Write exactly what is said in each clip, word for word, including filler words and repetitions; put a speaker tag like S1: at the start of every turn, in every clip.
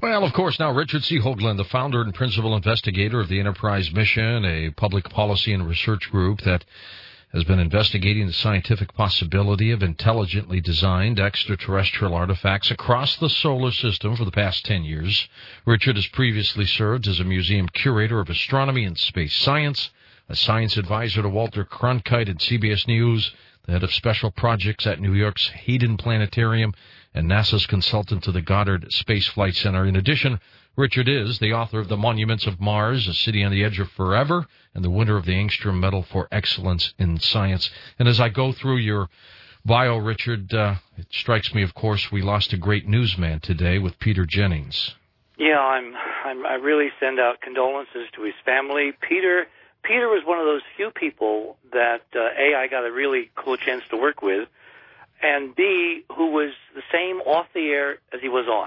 S1: Well, of course, now Richard C. Hoagland, the founder and principal investigator of the Enterprise Mission, a public policy and research group that has been investigating the scientific possibility of intelligently designed extraterrestrial artifacts across the solar system for the past ten years. Richard has previously served as a museum curator of astronomy and space science, a science advisor to Walter Cronkite at C B S News, the head of special projects at New York's Hayden Planetarium, and NASA's consultant to the Goddard Space Flight Center. In addition, Richard is the author of The Monuments of Mars, A City on the Edge of Forever, and the winner of the Angstrom Medal for Excellence in Science. And as I go through your bio, Richard, uh, it strikes me, of course, we lost a great newsman today with Peter Jennings.
S2: Yeah, I'm, I'm, I really send out condolences to his family. Peter Peter was one of those few people that, uh, A, I got a really cool chance to work with, and B, who was the same off the air as he was on.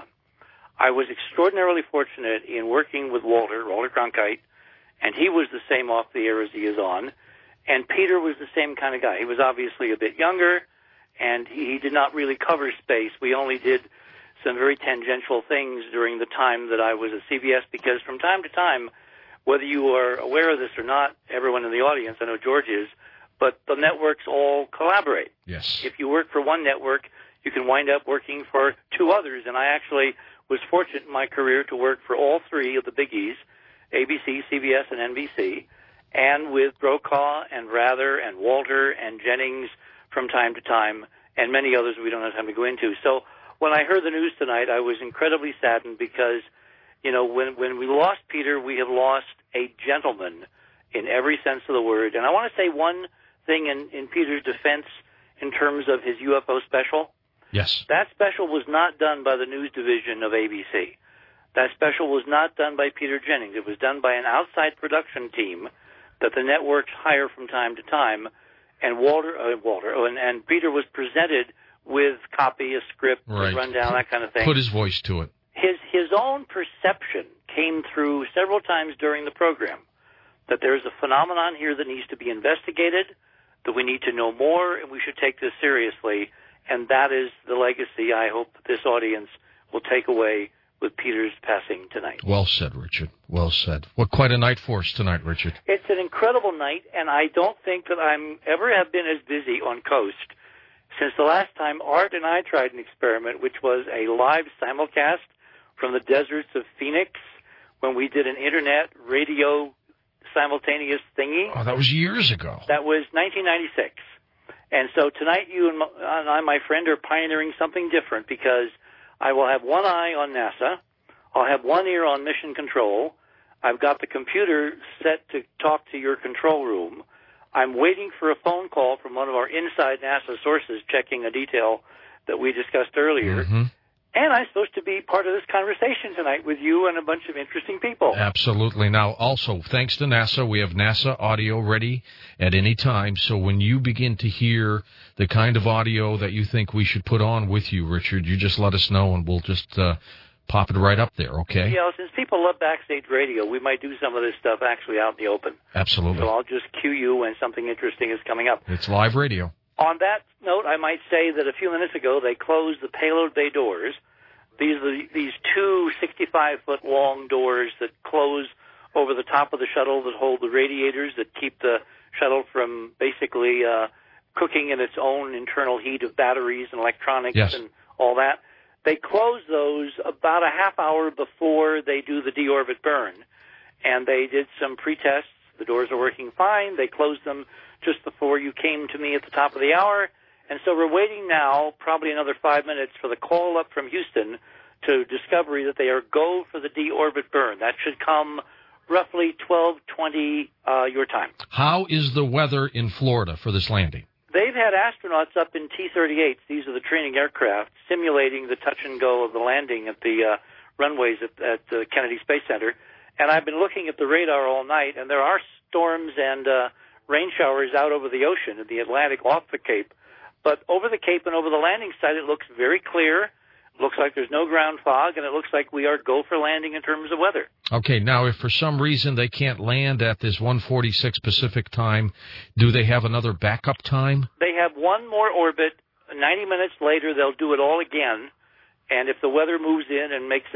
S2: I was extraordinarily fortunate in working with Walter, Walter Cronkite, and he was the same off the air as he is on, and Peter was the same kind of guy. He was obviously a bit younger, and he did not really cover space. We only did some very tangential things during the time that I was at C B S, because from time to time, whether you are aware of this or not, everyone in the audience, I know George is, but the networks all collaborate.
S1: Yes.
S2: If you work for one network, you can wind up working for two others, and I actually was fortunate in my career to work for all three of the biggies, A B C, C B S, and N B C, and with Brokaw and Rather and Walter and Jennings from time to time, and many others we don't have time to go into. So when I heard the news tonight, I was incredibly saddened because, you know, when, when we lost Peter, we have lost a gentleman in every sense of the word. And I want to say one thing in, in Peter's defense in terms of his U F O special.
S1: Yes.
S2: That special was not done by the news division of A B C. That special was not done by Peter Jennings. It was done by an outside production team that the networks hire from time to time. And Walter, uh, Walter, oh, and, and Peter was presented with copy, a script,
S1: right.
S2: a rundown, that kind of thing.
S1: Put his voice to it.
S2: His his own perception came through several times during the program that there's a phenomenon here that needs to be investigated, that we need to know more, and we should take this seriously. And that is the legacy I hope this audience will take away with Peter's passing tonight.
S1: Well said, Richard. Well said. Well, quite a night for us tonight, Richard.
S2: It's an incredible night, and I don't think that I'm ever have been as busy on Coast since the last time Art and I tried an experiment, which was a live simulcast from the deserts of Phoenix when we did an internet radio simultaneous thingy.
S1: Oh, that was years ago.
S2: That was nineteen ninety-six. And so tonight you and, my, and I, my friend, are pioneering something different because I will have one eye on NASA. I'll have one ear on mission control. I've got the computer set to talk to your control room. I'm waiting for a phone call from one of our inside NASA sources checking a detail that we discussed earlier.
S1: Mm-hmm.
S2: And I'm supposed to be part of this conversation tonight with you and a bunch of interesting people.
S1: Absolutely. Now, also, thanks to NASA, we have NASA audio ready at any time. So when you begin to hear the kind of audio that you think we should put on with you, Richard, you just let us know and we'll just uh, pop it right up there, okay?
S2: Yeah, since people love backstage radio, we might do some of this stuff actually out in the open.
S1: Absolutely.
S2: So I'll just cue you when something interesting is coming up.
S1: It's live radio.
S2: On that note, I might say that a few minutes ago they closed the payload bay doors. These are the, these two sixty-five foot long doors that close over the top of the shuttle that hold the radiators that keep the shuttle from basically uh, cooking in its own internal heat of batteries and electronics
S1: yes.
S2: and all that. They close those about a half hour before they do the deorbit burn, and they did some pre-tests. The doors are working fine. They closed them just before you came to me at the top of the hour. And so we're waiting now, probably another five minutes, for the call up from Houston to Discovery that they are go for the deorbit burn. That should come roughly twelve twenty uh, your time.
S1: How is the weather in Florida for this landing?
S2: They've had astronauts up in T thirty-eights. These are the training aircraft simulating the touch and go of the landing at the uh, runways at, at the Kennedy Space Center. And I've been looking at the radar all night, and there are storms and uh, rain showers out over the ocean in the Atlantic off the Cape. But over the Cape and over the landing site, it looks very clear. It looks like there's no ground fog, and it looks like we are go for landing in terms of weather.
S1: Okay, now if for some reason they can't land at this one forty-six Pacific time, do they have another backup time?
S2: They have one more orbit. ninety minutes later, they'll do it all again. And if the weather moves in and makes it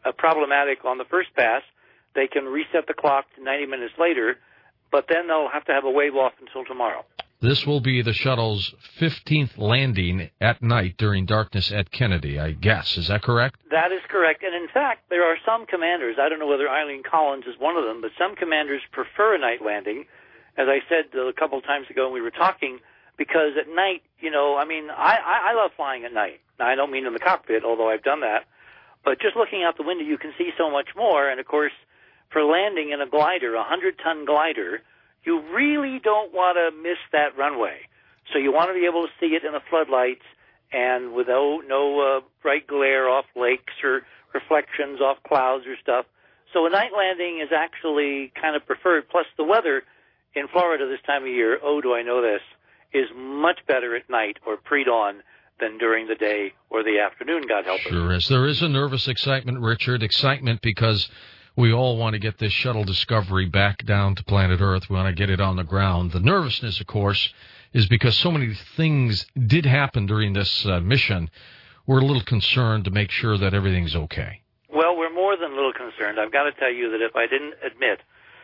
S2: uh, problematic on the first pass. They can reset the clock to ninety minutes later, but then they'll have to have a wave off until tomorrow.
S1: This will be the shuttle's fifteenth landing at night during darkness at Kennedy, I guess. Is that correct?
S2: That is correct. And in fact, there are some commanders, I don't know whether Eileen Collins is one of them, but some commanders prefer a night landing, as I said a couple of times ago when we were talking, because at night, you know, I mean, I, I, I love flying at night. Now, I don't mean in the cockpit, although I've done that, but just looking out the window, you can see so much more. And, of course, for landing in a glider, a hundred-ton glider, you really don't want to miss that runway. So you want to be able to see it in the floodlights and with no, no uh, bright glare off lakes or reflections off clouds or stuff. So a night landing is actually kind of preferred. Plus the weather in Florida this time of year, oh, do I know this, is much better at night or pre-dawn than during the day or the afternoon, God help us.
S1: Sure is. There is a nervous excitement, Richard, excitement because we all want to get this shuttle Discovery back down to planet Earth. We want to get it on the ground. The nervousness, of course, is because so many things did happen during this uh, mission. We're a little concerned to make sure that everything's okay.
S2: Well, we're more than a little concerned. I've got to tell you that if I didn't admit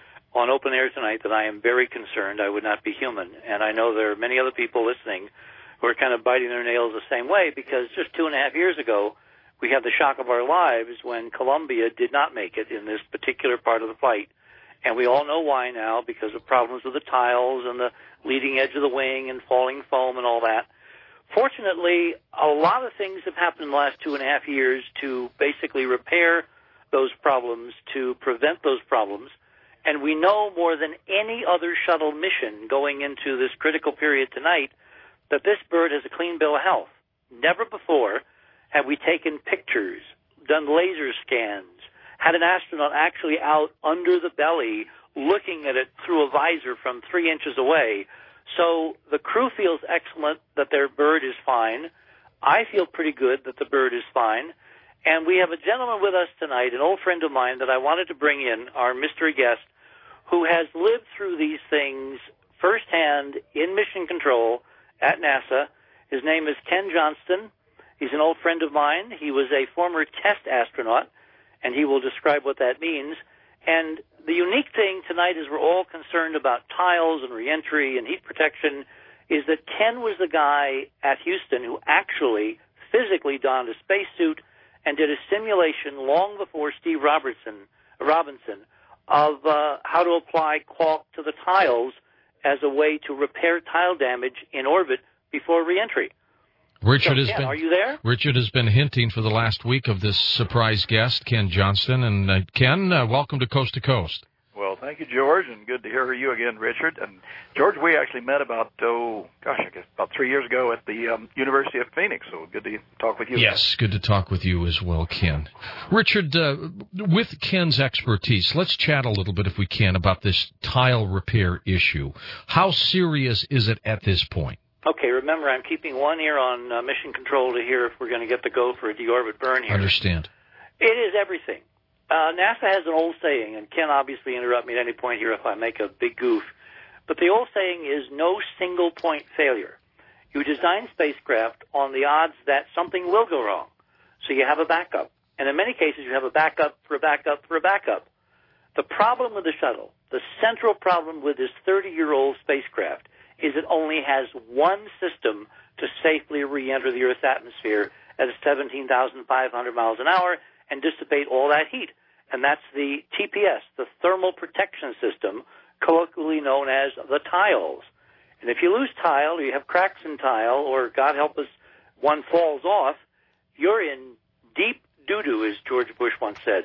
S2: on Open Air tonight that I am very concerned, I would not be human. And I know there are many other people listening who are kind of biting their nails the same way, because just two and a half years ago, we had the shock of our lives when Columbia did not make it in this particular part of the flight. And we all know why now, because of problems with the tiles and the leading edge of the wing and falling foam and all that. Fortunately, a lot of things have happened in the last two and a half years to basically repair those problems, to prevent those problems. And we know more than any other shuttle mission going into this critical period tonight that this bird has a clean bill of health. Never before have we taken pictures, done laser scans, had an astronaut actually out under the belly looking at it through a visor from three inches away. So the crew feels excellent that their bird is fine. I feel pretty good that the bird is fine. And we have a gentleman with us tonight, an old friend of mine that I wanted to bring in, our mystery guest, who has lived through these things firsthand in mission control at NASA. His name is Ken Johnston. He's an old friend of mine. He was a former test astronaut, and he will describe what that means. And the unique thing tonight, as we're all concerned about tiles and reentry and heat protection, is that Ken was the guy at Houston who actually physically donned a spacesuit and did a simulation long before Steve Robertson, Robinson of uh, how to apply caulk to the tiles as a way to repair tile damage in orbit before reentry.
S1: Richard
S2: so,
S1: has
S2: Ken,
S1: been.
S2: Are you there?
S1: Richard has been hinting for the last week of this surprise guest, Ken Johnston. And uh, Ken, uh, welcome to Coast to Coast.
S3: Well, thank you, George, and good to hear you again, Richard. And George, we actually met about oh gosh, I guess about three years ago at the um, University of Phoenix. So good to talk with you.
S1: Yes, good to talk with you as well, Ken. Richard, uh, with Ken's expertise, let's chat a little bit, if we can, about this tile repair issue. How serious is it at this point?
S2: Okay, remember, I'm keeping one ear on uh, mission control to hear if we're going to get the go for a deorbit burn here.
S1: Understand.
S2: It is everything. Uh, NASA has an old saying, and Ken obviously interrupt me at any point here if I make a big goof, but the old saying is no single point failure. You design spacecraft on the odds that something will go wrong, so you have a backup. And in many cases, you have a backup for a backup for a backup. The problem with the shuttle, the central problem with this thirty-year-old spacecraft, is it only has one system to safely re-enter the Earth's atmosphere at seventeen thousand five hundred miles an hour and dissipate all that heat. And that's the T P S, the Thermal Protection System, colloquially known as the tiles. And if you lose tile, or you have cracks in tile, or God help us, one falls off, you're in deep doo-doo, as George Bush once said.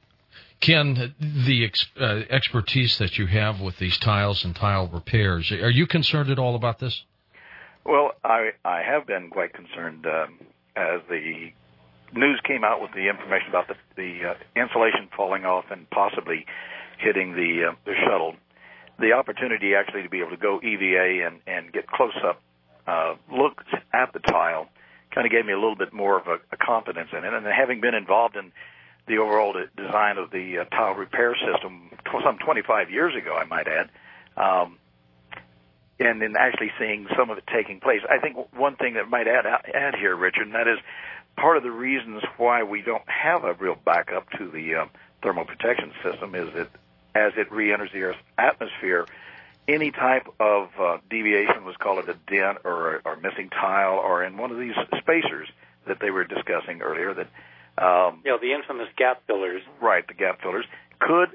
S1: Ken, the ex- uh, expertise that you have with these tiles and tile repairs, are you concerned at all about this?
S3: Well, I I have been quite concerned um, as the news came out with the information about the, the uh, insulation falling off and possibly hitting the uh, the shuttle. The opportunity actually to be able to go E V A and, and get close-up uh, looks at the tile kind of gave me a little bit more of a, a confidence in it. And having been involved in the overall design of the uh, tile repair system some twenty-five years ago, I might add, um, and then actually seeing some of it taking place. I think one thing that might add add here, Richard, and that is part of the reasons why we don't have a real backup to the uh, thermal protection system is that as it re-enters the Earth's atmosphere, any type of uh, deviation, let's call it a dent or a or missing tile, or in one of these spacers that they were discussing earlier, that um,
S2: you know, the infamous gap fillers.
S3: Right, the gap fillers could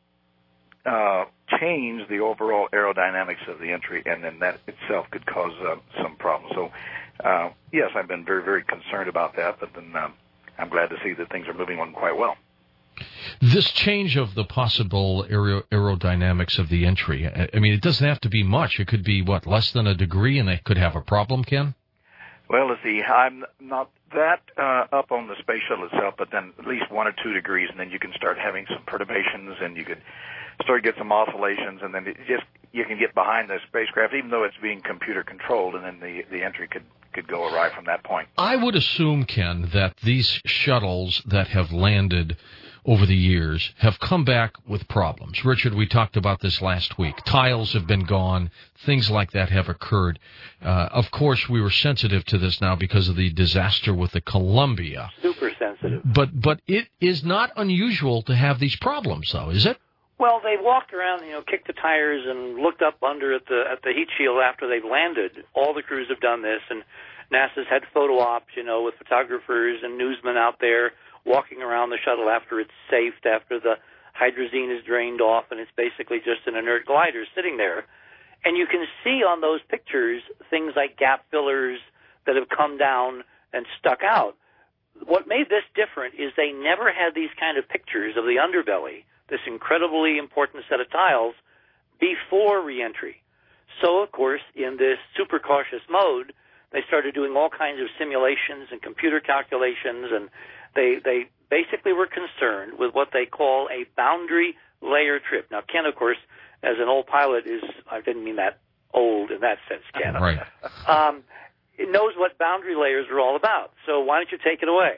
S3: uh, change the overall aerodynamics of the entry, and then that itself could cause uh, some problems. So, uh, yes, I've been very, very concerned about that, but then um, I'm glad to see that things are moving on quite well.
S1: This change of the possible aero- aerodynamics of the entry, I mean, it doesn't have to be much. It could be, what, less than a degree, and they could have a problem, Ken?
S3: Well, let's see. I'm not that uh, up on the space shuttle itself, but then at least one or two degrees, and then you can start having some perturbations, and you could start to get some oscillations, and then it just you can get behind the spacecraft, even though it's being computer controlled, and then the the entry could could go awry from that point.
S1: I would assume, Ken, that these shuttles that have landed over the years have come back with problems. Richard, we talked about this last week. Tiles have been gone. Things like that have occurred. Uh, of course, we were sensitive to this now because of the disaster with the Columbia.
S2: Super sensitive.
S1: But but it is not unusual to have these problems, though, is it?
S2: Well, they walked around, you know, kicked the tires and looked up under at the at the heat shield after they've landed. All the crews have done this, and NASA's had photo ops, you know, with photographers and newsmen out there walking around the shuttle after it's safed, after the hydrazine is drained off, and it's basically just an inert glider sitting there. And you can see on those pictures things like gap fillers that have come down and stuck out. What made this different is they never had these kind of pictures of the underbelly, this incredibly important set of tiles, before reentry. So, of course, in this super cautious mode, they started doing all kinds of simulations and computer calculations, and They they basically were concerned with what they call a boundary layer trip. Now, Ken, of course, as an old pilot, is I didn't mean that old in that sense, Ken.
S1: Right.
S2: Um, it knows what boundary layers are all about. So why don't you take it away?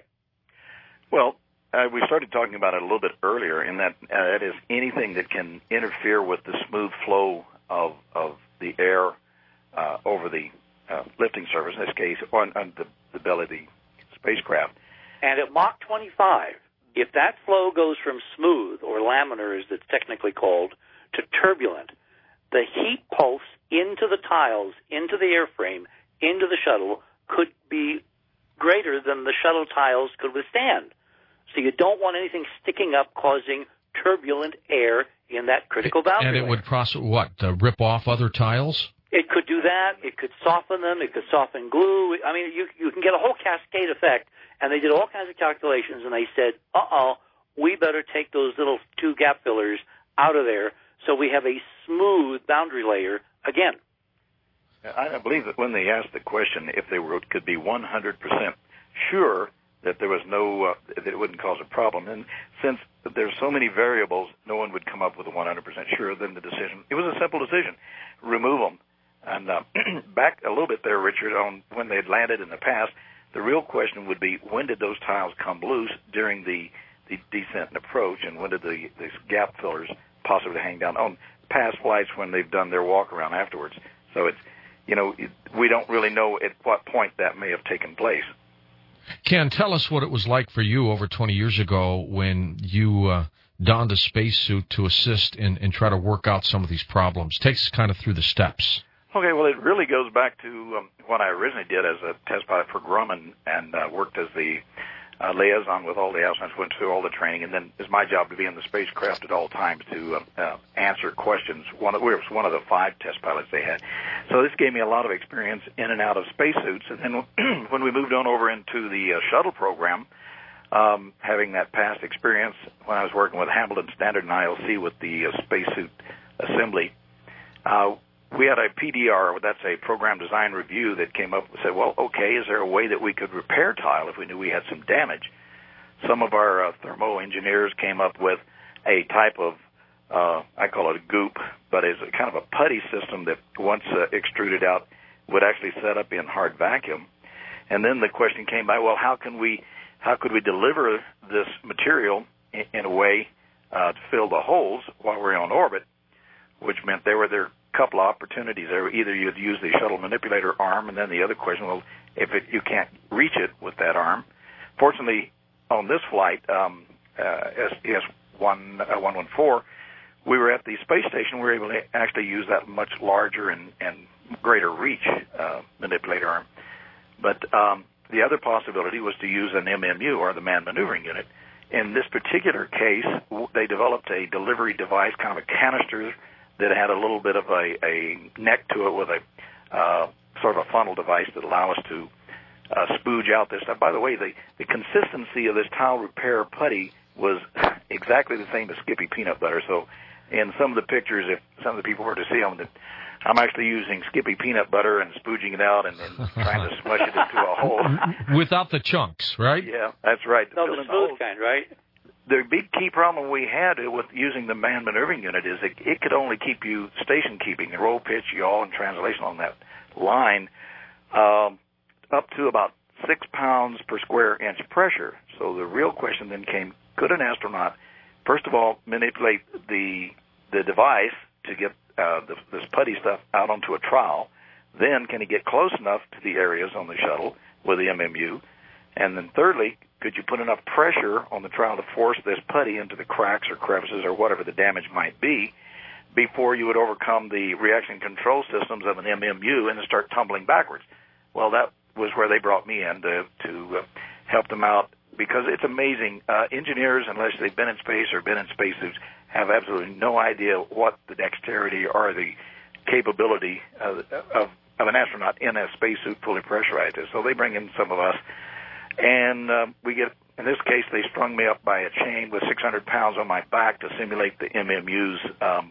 S3: Well, uh, we started talking about it a little bit earlier, in that uh, it is anything that can interfere with the smooth flow of of the air uh, over the uh, lifting surface, in this case, on, on the, the belly of the spacecraft.
S2: And at Mach twenty-five, if that flow goes from smooth, or laminar as it's technically called, to turbulent, the heat pulse into the tiles, into the airframe, into the shuttle could be greater than the shuttle tiles could withstand. So you don't want anything sticking up causing turbulent air in that critical boundary.
S1: And it
S2: layer.
S1: would process, what, uh, rip off other tiles?
S2: It could do that. It could soften them. It could soften glue. I mean, you you can get a whole cascade effect. And they did all kinds of calculations, and they said, uh-oh, we better take those little two gap fillers out of there so we have a smooth boundary layer again.
S3: I believe that when they asked the question if they were could be one hundred percent sure that there was no, uh, that it wouldn't cause a problem, and since there's so many variables, no one would come up with a one hundred percent sure, then the decision, it was a simple decision, remove them. And uh, back a little bit there, Richard, on when they had landed in the past, the real question would be, when did those tiles come loose during the, the descent and approach, and when did the, the gap fillers possibly hang down on past flights when they've done their walk-around afterwards? So it's, you know, it, we don't really know at what point that may have taken place.
S1: Ken, tell us what it was like for you over twenty years ago when you uh, donned a spacesuit to assist and, and try to work out some of these problems. Take us kind of through the steps.
S3: Okay, well, it really goes back to um, what I originally did as a test pilot for Grumman, and uh, worked as the uh, liaison with all the astronauts, went through all the training, and then it's my job to be in the spacecraft at all times to uh, uh, answer questions. One of, we were one of the five test pilots they had. So this gave me a lot of experience in and out of spacesuits. And then when we moved on over into the uh, shuttle program, um, having that past experience when I was working with Hamilton Standard and I L C with the uh, spacesuit assembly, uh, we had a P D R, that's a program design review, that came up and said, well, okay, is there a way that we could repair tile if we knew we had some damage? Some of our uh, thermo engineers came up with a type of, uh, I call it a goop, but it's a kind of a putty system that once uh, extruded out would actually set up in hard vacuum. And then the question came by, well, how can we, how could we deliver this material in, in a way uh, to fill the holes while we're on orbit, which meant there were there couple of opportunities there. Either you'd use the shuttle manipulator arm, and then the other question, well, if it, you can't reach it with that arm, fortunately, on this flight, um, uh, S E S one fourteen, we were at the space station. We were able to actually use that much larger and, and greater reach uh, manipulator arm. But um, the other possibility was to use an M M U, or the Manned Maneuvering Unit. In this particular case, they developed a delivery device, kind of a canister that had a little bit of a, a neck to it with a uh, sort of a funnel device that allow us to uh, spooge out this stuff. By the way, the, the consistency of this tile repair putty was exactly the same as Skippy peanut butter. So in some of the pictures, if some of the people were to see them, that I'm actually using Skippy peanut butter and spooging it out and then trying to smush it into a hole.
S1: Without the chunks, right?
S3: Yeah, that's right.
S2: No, the smooth kind, right?
S3: The big key problem we had with using the Manned Maneuvering Unit is it, it could only keep you station keeping, the roll, pitch, yaw, and translation on that line, um, up to about six pounds per square inch pressure. So the real question then came, could an astronaut, first of all, manipulate the the device to get uh, the, this putty stuff out onto a trowel? Then can he get close enough to the areas on the shuttle with the M M U? And then thirdly, could you put enough pressure on the trowel to force this putty into the cracks or crevices or whatever the damage might be before you would overcome the reaction control systems of an M M U and start tumbling backwards? Well, that was where they brought me in to, to uh, help them out, because it's amazing. Uh, engineers, unless they've been in space or been in spacesuits, have absolutely no idea what the dexterity or the capability of, of, of an astronaut in a spacesuit fully pressurized is. So they bring in some of us. And uh, we get, in this case, they strung me up by a chain with six hundred pounds on my back to simulate the M M U's um,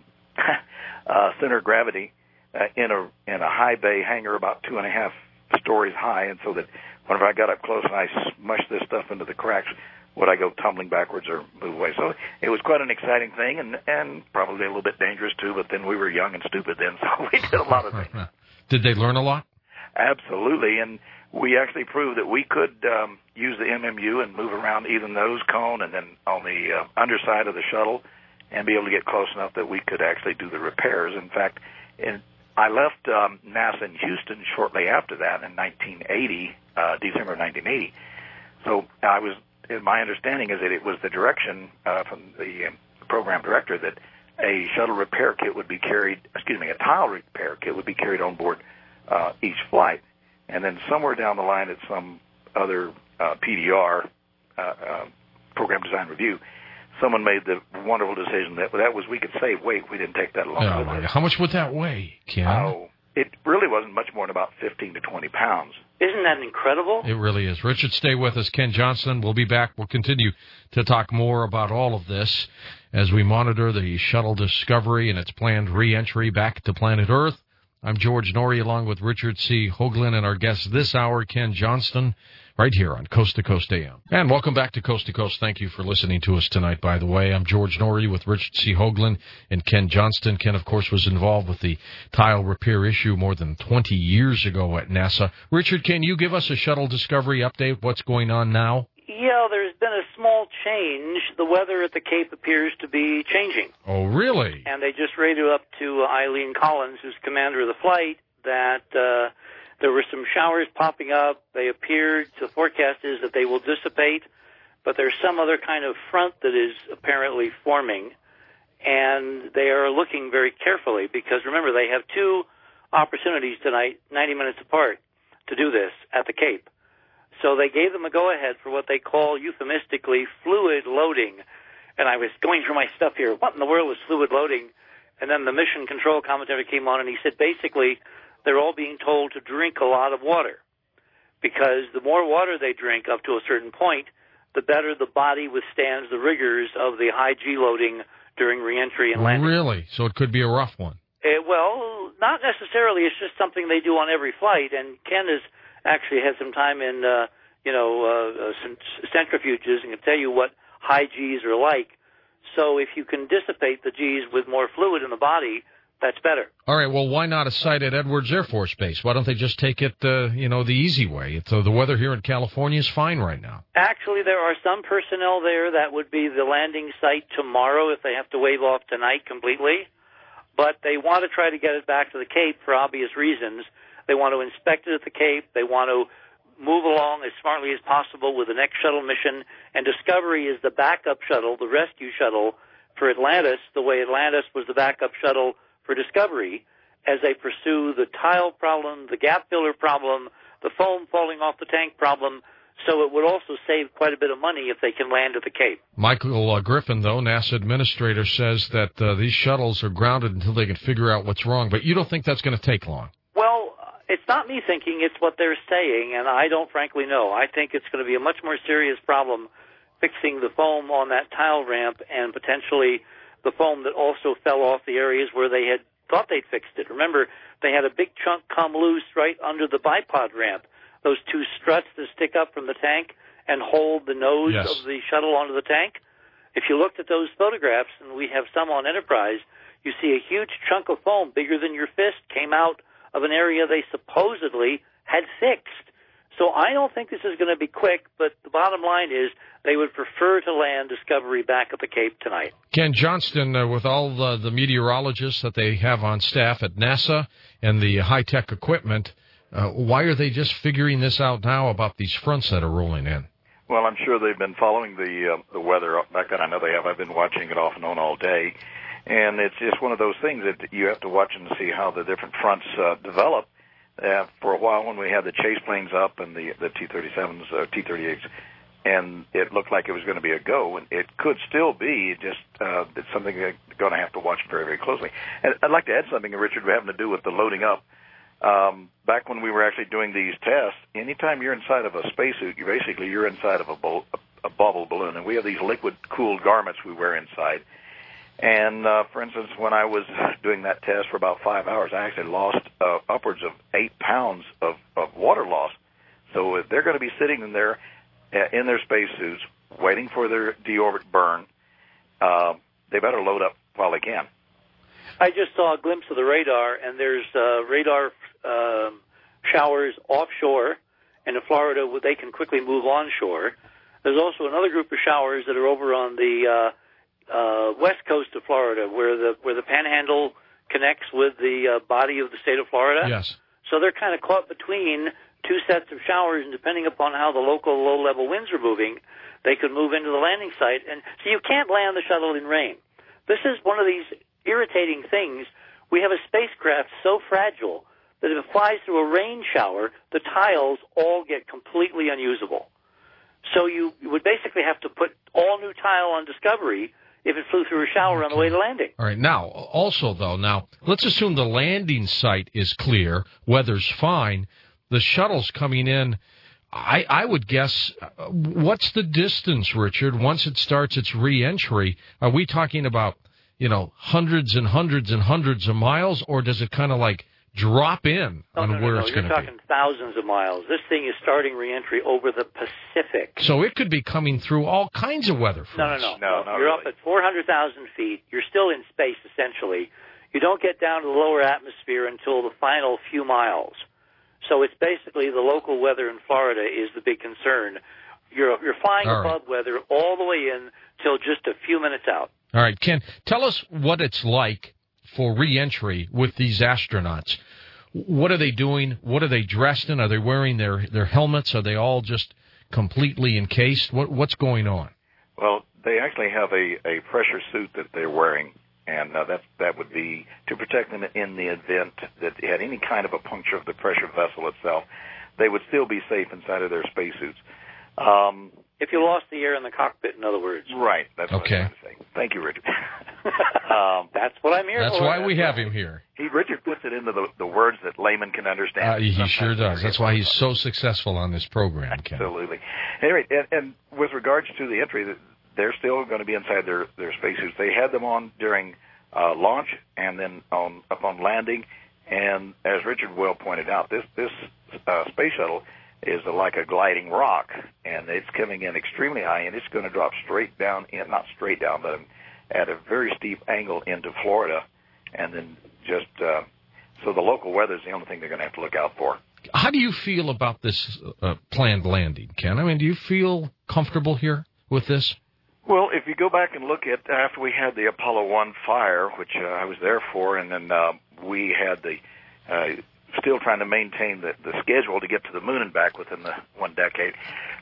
S3: uh, center of gravity uh, in a in a high bay hangar about two and a half stories high. And so that whenever I got up close and I smushed this stuff into the cracks, would I go tumbling backwards or move away? So it was quite an exciting thing, and and probably a little bit dangerous too. But then we were young and stupid then, so we did a lot of things.
S1: Did they learn a lot?
S3: Absolutely, and we actually proved that we could um, use the M M U and move around either nose cone and then on the uh, underside of the shuttle and be able to get close enough that we could actually do the repairs. In fact, in, I left um, NASA in Houston shortly after that in nineteen eighty, uh, December of nineteen eighty. So I was, my understanding is that it was the direction uh, from the um, program director that a shuttle repair kit would be carried, excuse me, a tile repair kit would be carried on board uh, each flight. And then somewhere down the line at some other uh, P D R, uh, uh, Program Design Review, someone made the wonderful decision that that was we could save weight. We didn't take that long.
S1: Oh, how much would that weigh, Ken?
S3: Oh, it really wasn't much more than about fifteen to twenty pounds.
S2: Isn't that incredible?
S1: It really is. Richard, stay with us. Ken Johnston, we'll be back. We'll continue to talk more about all of this as we monitor the shuttle Discovery and its planned re-entry back to planet Earth. I'm George Norrie, along with Richard C. Hoagland, and our guest this hour, Ken Johnston, right here on Coast to Coast A M. And welcome back to Coast to Coast. Thank you for listening to us tonight, by the way. I'm George Norrie with Richard C. Hoagland and Ken Johnston. Ken, of course, was involved with the tile repair issue more than twenty years ago at NASA. Richard, can you give us a Shuttle Discovery update? What's going on now?
S2: Yeah, there's been a small change. The weather at the Cape appears to be changing.
S1: Oh, really?
S2: And they just radioed up to Eileen Collins, who's commander of the flight, that uh, there were some showers popping up. They appeared, the forecast is that they will dissipate, but there's some other kind of front that is apparently forming, and they are looking very carefully because, remember, they have two opportunities tonight, ninety minutes apart, to do this at the Cape. So they gave them a go-ahead for what they call euphemistically fluid loading. And I was going through my stuff here. What in the world is fluid loading? And then the mission control commentator came on, and he said basically they're all being told to drink a lot of water because the more water they drink up to a certain point, the better the body withstands the rigors of the high G loading during reentry and landing.
S1: Really? So it could be a rough one.
S2: It, well, not necessarily. It's just something they do on every flight. And Ken has actually had some time in, uh, you know, uh, some centrifuges and can tell you what high G's are like. So if you can dissipate the G's with more fluid in the body, that's better.
S1: All right, well, why not a site at Edwards Air Force Base? Why don't they just take it, uh, you know, the easy way? So the weather here in California is fine right now.
S2: Actually, there are some personnel there that would be the landing site tomorrow if they have to wave off tonight completely. But they want to try to get it back to the Cape for obvious reasons. They want to inspect it at the Cape. They want to move along as smartly as possible with the next shuttle mission, and Discovery is the backup shuttle, the rescue shuttle for Atlantis, the way Atlantis was the backup shuttle for Discovery, as they pursue the tile problem, the gap filler problem, the foam falling off the tank problem. So it would also save quite a bit of money if they can land at the Cape.
S1: Michael uh, Griffin, though, NASA administrator, says that uh, these shuttles are grounded until they can figure out what's wrong. But you don't think that's going to take long?
S2: Well, it's not me thinking. It's what they're saying, and I don't frankly know. I think it's going to be a much more serious problem fixing the foam on that tile ramp and potentially the foam that also fell off the areas where they had thought they'd fixed it. Remember, they had a big chunk come loose right under the bipod ramp. Those two struts that stick up from the tank and hold the nose
S1: yes.
S2: of the shuttle onto the tank. If you looked at those photographs, and we have some on Enterprise, you see a huge chunk of foam bigger than your fist came out of an area they supposedly had fixed. So I don't think this is going to be quick, but the bottom line is they would prefer to land Discovery back at the Cape tonight.
S1: Ken Johnston, uh, with all the, the meteorologists that they have on staff at NASA and the high-tech equipment, Uh, why are they just figuring this out now about these fronts that are rolling in?
S3: Well, I'm sure they've been following the uh, the weather. Back then, I know they have. I've been watching it off and on all day, and it's just one of those things that you have to watch and see how the different fronts uh, develop. Uh, for a while, when we had the chase planes up and the the T thirty-sevens, uh, T thirty-eights, and it looked like it was going to be a go, and it could still be. Just uh, it's something they're going to have to watch very, very closely. And I'd like to add something, Richard, having to do with the loading up. Um, back when we were actually doing these tests, anytime you're inside of a spacesuit, you basically you're inside of a, bu- a bubble balloon, and we have these liquid-cooled garments we wear inside. And uh, for instance, when I was doing that test for about five hours, I actually lost uh, upwards of eight pounds of, of water loss. So if they're going to be sitting in there uh, in their spacesuits, waiting for their deorbit burn, uh, they better load up while they can.
S2: I just saw a glimpse of the radar, and there's uh, radar um, showers offshore, and in Florida they can quickly move onshore. There's also another group of showers that are over on the uh, uh, west coast of Florida, where the where the Panhandle connects with the uh, body of the state of Florida.
S1: Yes.
S2: So they're kind of caught between two sets of showers, and depending upon how the local low-level winds are moving, they could move into the landing site. And so you can't land the shuttle in rain. This is one of these irritating things. We have a spacecraft so fragile that if it flies through a rain shower, the tiles all get completely unusable. So you, you would basically have to put all new tile on Discovery if it flew through a shower okay. on the way to landing.
S1: All right. Now, also, though, now, let's assume the landing site is clear, weather's fine, the shuttle's coming in. I, I would guess, uh, what's the distance, Richard, once it starts its re-entry? Are we talking about, you know, hundreds and hundreds and hundreds of miles, or does it kind of like drop in
S2: no,
S1: on
S2: no, no,
S1: where
S2: no,
S1: it's going to be?
S2: You're talking thousands of miles. This thing is starting re-entry over the Pacific.
S1: So it could be coming through all kinds of weather fronts.
S2: No, no, no.
S3: no, no
S2: You're
S3: really.
S2: up at four hundred thousand feet. You're still in space, essentially. You don't get down to the lower atmosphere until the final few miles. So it's basically the local weather in Florida is the big concern. You're, you're flying
S1: all
S2: above
S1: right.
S2: weather all the way in till just a few minutes out.
S1: All right, Ken, tell us what it's like for re-entry with these astronauts. What are they doing? What are they dressed in? Are they wearing their, their helmets? Are they all just completely encased? What, what's going on?
S3: Well, they actually have a, a pressure suit that they're wearing, and uh, that that would be to protect them in the event that they had any kind of a puncture of the pressure vessel itself. They would still be safe inside of their spacesuits. Um,
S2: if you lost the air in the cockpit, in other words.
S3: Right. That's what
S1: okay.
S3: I was trying to say. Thank you, Richard. um,
S2: That's what I'm here
S1: That's
S2: for.
S1: why
S2: That's
S1: we have
S2: right.
S1: him here.
S3: He, Richard puts it into the, the words that laymen can understand.
S1: Uh, he sure does. That's why he's so successful on this program, Ken.
S3: Absolutely. Anyway, and, and with regards to the entry, they're still going to be inside their, their spacesuits. They had them on during uh, launch and then on upon landing. And as Richard well pointed out, this this uh, space shuttle is like a gliding rock, and it's coming in extremely high, and it's going to drop straight down in, not straight down, but at a very steep angle into Florida, and then just, uh, so the local weather is the only thing they're going to have to look out for.
S1: How do you feel about this uh, planned landing, Ken? I mean, do you feel comfortable here with this?
S3: Well, if you go back and look at after we had the Apollo one fire, which uh, I was there for, and then uh, we had the uh, still trying to maintain the, the schedule to get to the moon and back within the one decade.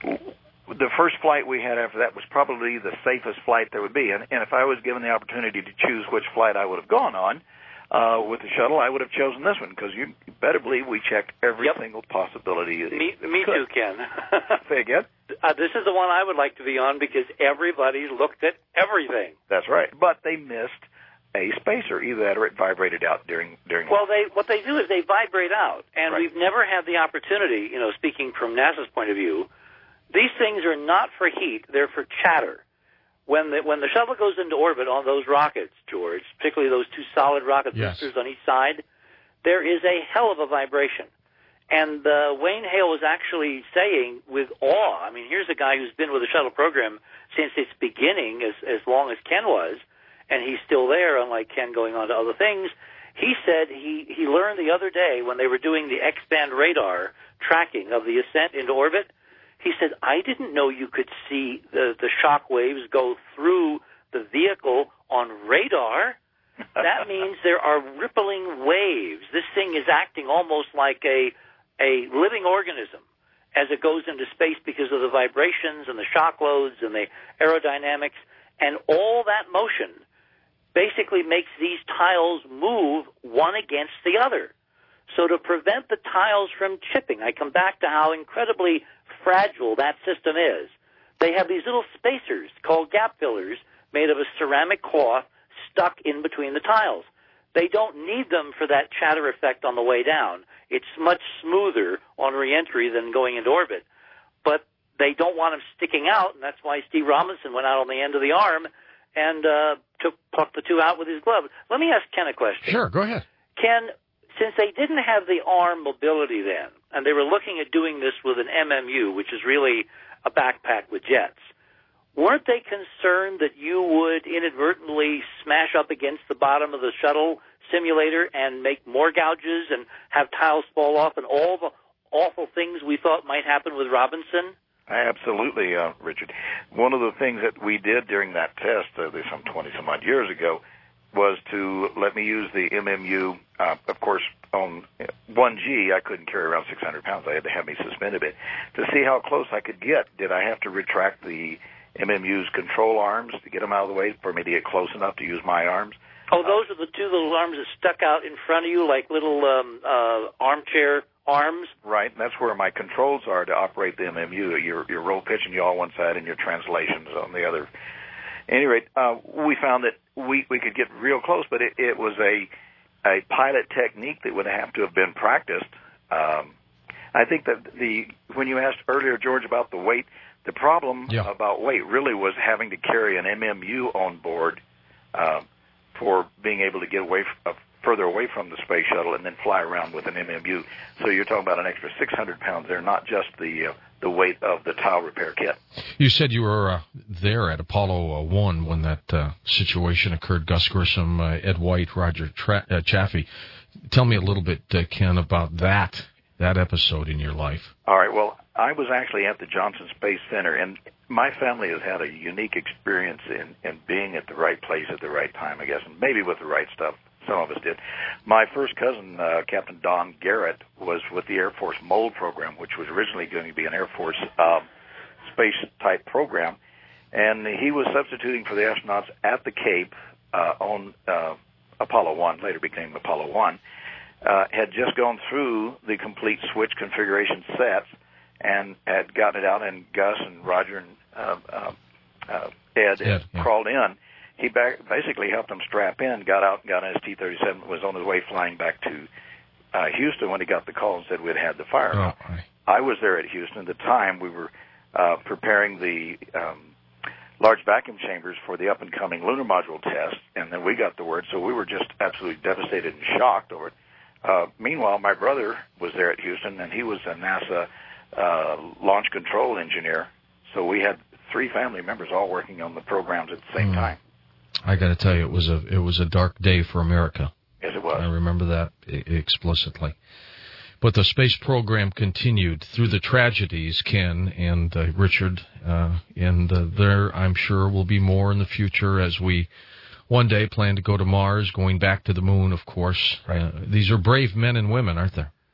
S3: The first flight we had after that was probably the safest flight there would be. And, and if I was given the opportunity to choose which flight I would have gone on uh, with the shuttle, I would have chosen this one, because you better believe we checked every
S2: yep.
S3: single possibility.
S2: Me, me too, Ken.
S3: Say again?
S2: Uh, this is the one I would like to be on, because everybody looked at everything.
S3: That's right. But they missed a spacer, either that or it vibrated out during during.
S2: Well, they what they do is they vibrate out, and
S3: right.
S2: we've never had the opportunity. You know, speaking from NASA's point of view, these things are not for heat; they're for chatter. When the when the shuttle goes into orbit on those rockets, George, particularly those two solid rocket
S1: yes.
S2: boosters on each side, there is a hell of a vibration. And uh, Wayne Hale was actually saying with awe. I mean, here's a guy who's been with the shuttle program since its beginning, as as long as Ken was. And he's still there, unlike Ken going on to other things. He said he, he learned the other day when they were doing the X-band radar tracking of the ascent into orbit, he said, I didn't know you could see the, the shock waves go through the vehicle on radar. That means there are rippling waves. This thing is acting almost like a, a living organism as it goes into space because of the vibrations and the shock loads and the aerodynamics, and all that motion basically makes these tiles move one against the other. So to prevent the tiles from chipping, I come back to how incredibly fragile that system is. They have these little spacers called gap fillers made of a ceramic cloth stuck in between the tiles. They don't need them for that chatter effect on the way down. It's much smoother on reentry than going into orbit. But they don't want them sticking out, and that's why Steve Robinson went out on the end of the arm and uh, took plucked the two out with his glove. Let me ask Ken a question.
S1: Sure, go ahead.
S2: Ken, since they didn't have the arm mobility then, and they were looking at doing this with an M M U, which is really a backpack with jets, weren't they concerned that you would inadvertently smash up against the bottom of the shuttle simulator and make more gouges and have tiles fall off and all the awful things we thought might happen with Robinson?
S3: Absolutely, uh, Richard. One of the things that we did during that test, uh, some twenty-some-odd years ago, was to let me use the M M U. Uh, of course, on one G, I couldn't carry around six hundred pounds. I had to have me suspended it to see how close I could get. Did I have to retract the M M U's control arms to get them out of the way for me to get close enough to use my arms?
S2: Oh, those are the two little arms that stuck out in front of you like little um, uh, armchair arms?
S3: Right, and that's where my controls are to operate the M M U. Your, your roll pitch and yaw on one side and your translations on the other. At any rate, uh, we found that we, we could get real close, but it, it was a a pilot technique that would have to have been practiced. Um, I think that the when you asked earlier, George, about the weight, the problem
S1: yeah.
S3: about weight really was having to carry an M M U on board uh, for being able to get away from, uh, further away from the space shuttle and then fly around with an M M U. So you're talking about an extra six hundred pounds there, not just the uh, the weight of the tile repair kit.
S1: You said you were uh, there at Apollo uh, one when that uh, situation occurred. Gus Grissom, uh, Ed White, Roger Tra- uh, Chaffee. Tell me a little bit, uh, Ken, about that that episode in your life.
S3: All right. Well, I was actually at the Johnson Space Center, and my family has had a unique experience in, in being at the right place at the right time, I guess, and maybe with the right stuff. Some of us did. My first cousin, uh, Captain Don Garrett, was with the Air Force MOLD program, which was originally going to be an Air Force uh, space-type program, and he was substituting for the astronauts at the Cape uh, on uh, Apollo one, later became Apollo one, uh, had just gone through the complete switch configuration sets and had gotten it out, and Gus and Roger and uh, uh, uh, Ed, Ed had yeah. crawled in. He back, basically helped them strap in, got out and got on his T thirty-seven, was on his way flying back to uh, Houston when he got the call and said we'd had the fire.
S1: Oh,
S3: I was there at Houston. At the time, we were uh, preparing the um, large vacuum chambers for the up-and-coming lunar module test, and then we got the word, so we were just absolutely devastated and shocked over it. Uh, meanwhile, my brother was there at Houston, and he was a NASA uh, launch control engineer, so we had three family members all working on the programs at the same mm. time.
S1: I got to tell you, it was a it was a dark day for America.
S3: Yes, it was.
S1: I remember that explicitly. But the space program continued through the tragedies, Ken and uh, Richard, uh, and uh, there, I'm sure, will be more in the future as we one day plan to go to Mars, going back to the moon, of course.
S3: Right.
S1: Uh, these are brave men and women, aren't there?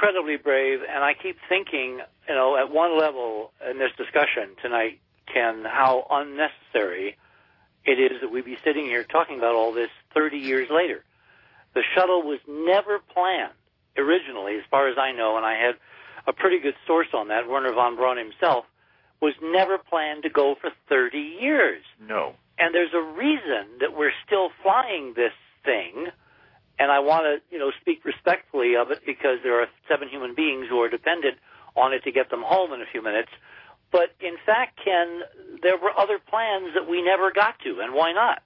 S2: incredibly brave, and I keep thinking, you know, at one level in this discussion tonight, Ken, how unnecessary it is that we be sitting here talking about all this thirty years later. The shuttle was never planned originally, as far as I know, and I had a pretty good source on that, Werner von Braun himself, was never planned to go for thirty years.
S3: No.
S2: And there's a reason that we're still flying this thing, and I want to, you know, speak respectfully of it because there are seven human beings who are dependent on it to get them home in a few minutes. But in fact, Ken, there were other plans that we never got to, and why not?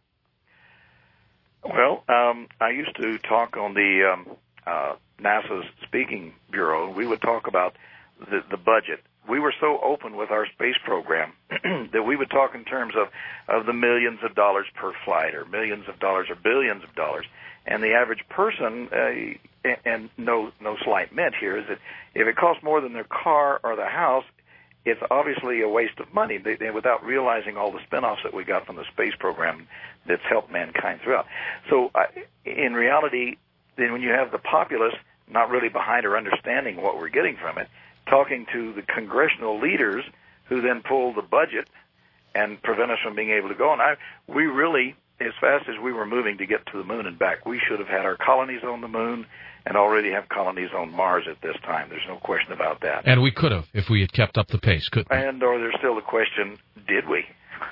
S3: Well, um, I used to talk on the um, uh, NASA's Speaking Bureau. We would talk about the, the budget. We were so open with our space program that we would talk in terms of, of the millions of dollars per flight, or millions of dollars, or billions of dollars. And the average person, uh, and no no slight meant here, is that if it costs more than their car or the house, it's obviously a waste of money, they, they, without realizing all the spinoffs that we got from the space program that's helped mankind throughout. So uh, in reality, then when you have the populace not really behind or understanding what we're getting from it, talking to the congressional leaders who then pull the budget and prevent us from being able to go. And I, we really, as fast as we were moving to get to the moon and back, we should have had our colonies on the moon and already have colonies on Mars at this time. There's no question about that.
S1: And we could have, if we had kept up the pace, couldn't we?
S3: And or there's still the question, did we?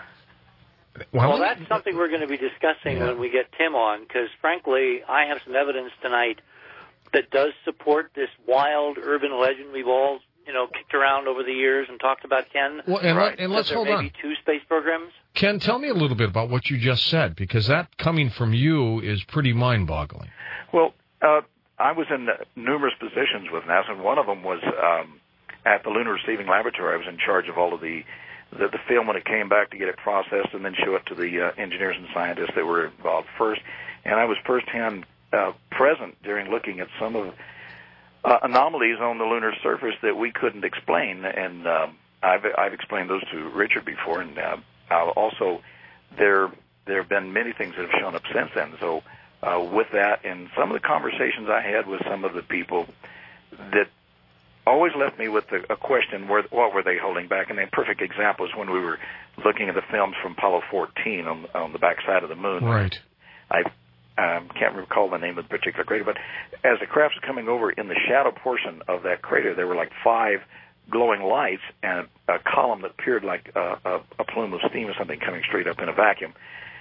S2: Well, well that's something we're going to be discussing yeah. when we get Tim on, because, frankly, I have some evidence tonight that does support this wild urban legend we've all, you know, kicked around over the years and talked about, Ken.
S1: Well, and,
S2: right.
S1: let, and let's
S2: there
S1: hold
S2: may
S1: on.
S2: Be two space programs.
S1: Ken, tell me a little bit about what you just said, because that coming from you is pretty mind-boggling.
S3: Well, uh, I was in numerous positions with NASA, and one of them was um, at the Lunar Receiving Laboratory. I was in charge of all of the, the, the film when it came back to get it processed and then show it to the uh, engineers and scientists that were involved first. And I was firsthand uh, present during looking at some of uh, anomalies on the lunar surface that we couldn't explain. And um, I've, I've explained those to Richard before, and uh, I'll also there there have been many things that have shown up since then. So uh, with that, and some of the conversations I had with some of the people that always left me with a, a question, where, what were they holding back? And a perfect example is when we were looking at the films from Apollo fourteen on, on the backside of the moon.
S1: Right.
S3: I um, can't recall the name of the particular crater, but as the craft was coming over, in the shadow portion of that crater, there were like five glowing lights and a column that appeared like a, a, a plume of steam or something coming straight up in a vacuum.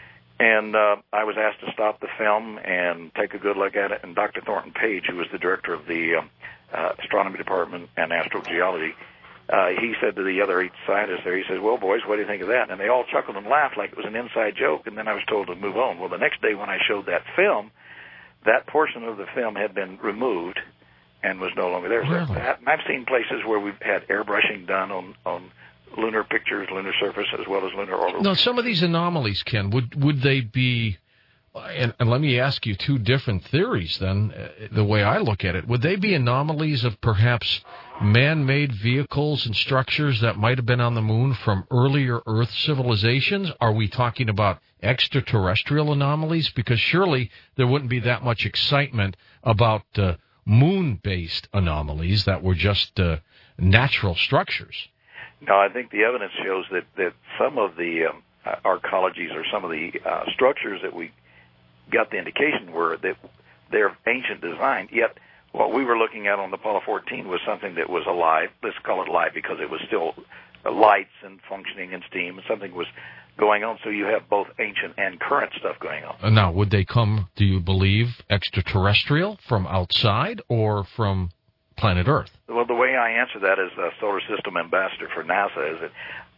S3: And uh, I was asked to stop the film and take a good look at it, and Doctor Thornton Page, who was the director of the um, uh, astronomy department and astrogeology, uh, he said to the other eight scientists there, he says, well, boys, what do you think of that? And they all chuckled and laughed like it was an inside joke, and then I was told to move on. Well, the next day when I showed that film, that portion of the film had been removed and was no longer there.
S1: Really?
S3: So that, and I've seen places where we've had airbrushing done on, on lunar pictures, lunar surface, as well as lunar orbit.
S1: Now, some of these anomalies, Ken, would would they be, and, and let me ask you two different theories then, uh, the way I look at it, would they be anomalies of perhaps man-made vehicles and structures that might have been on the moon from earlier Earth civilizations? Are we talking about extraterrestrial anomalies? Because surely there wouldn't be that much excitement about uh, moon-based anomalies that were just uh, natural structures.
S3: No, I think the evidence shows that, that some of the um, arcologies or some of the uh, structures that we got the indication were that they're ancient design, yet what we were looking at on the Apollo fourteen was something that was alive. Let's call it alive because it was still lights and functioning and steam, and something was going on. So you have both ancient and current stuff going on.
S1: Now, would they come, do you believe, extraterrestrial from outside or from planet Earth?
S3: Well, the way I answer that as a solar system ambassador for NASA is that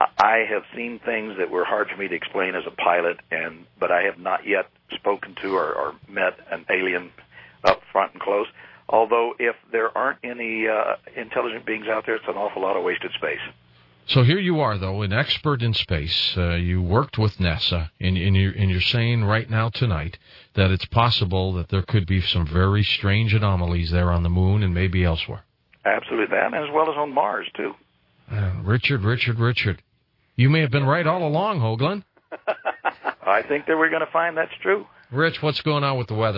S3: I have seen things that were hard for me to explain as a pilot, and but I have not yet spoken to or, or met an alien up front and close. Although if there aren't any uh, intelligent beings out there, it's an awful lot of wasted space.
S1: So here you are, though, an expert in space. Uh, you worked with NASA, and, and, you're, and you're saying right now tonight that it's possible that there could be some very strange anomalies there on the moon and maybe elsewhere.
S3: Absolutely, that, as well as on Mars, too.
S1: Uh, Richard, Richard, Richard, you may have been right all along, Hoagland.
S3: I think that we're going to find that's true.
S1: Rich, what's going on with the weather?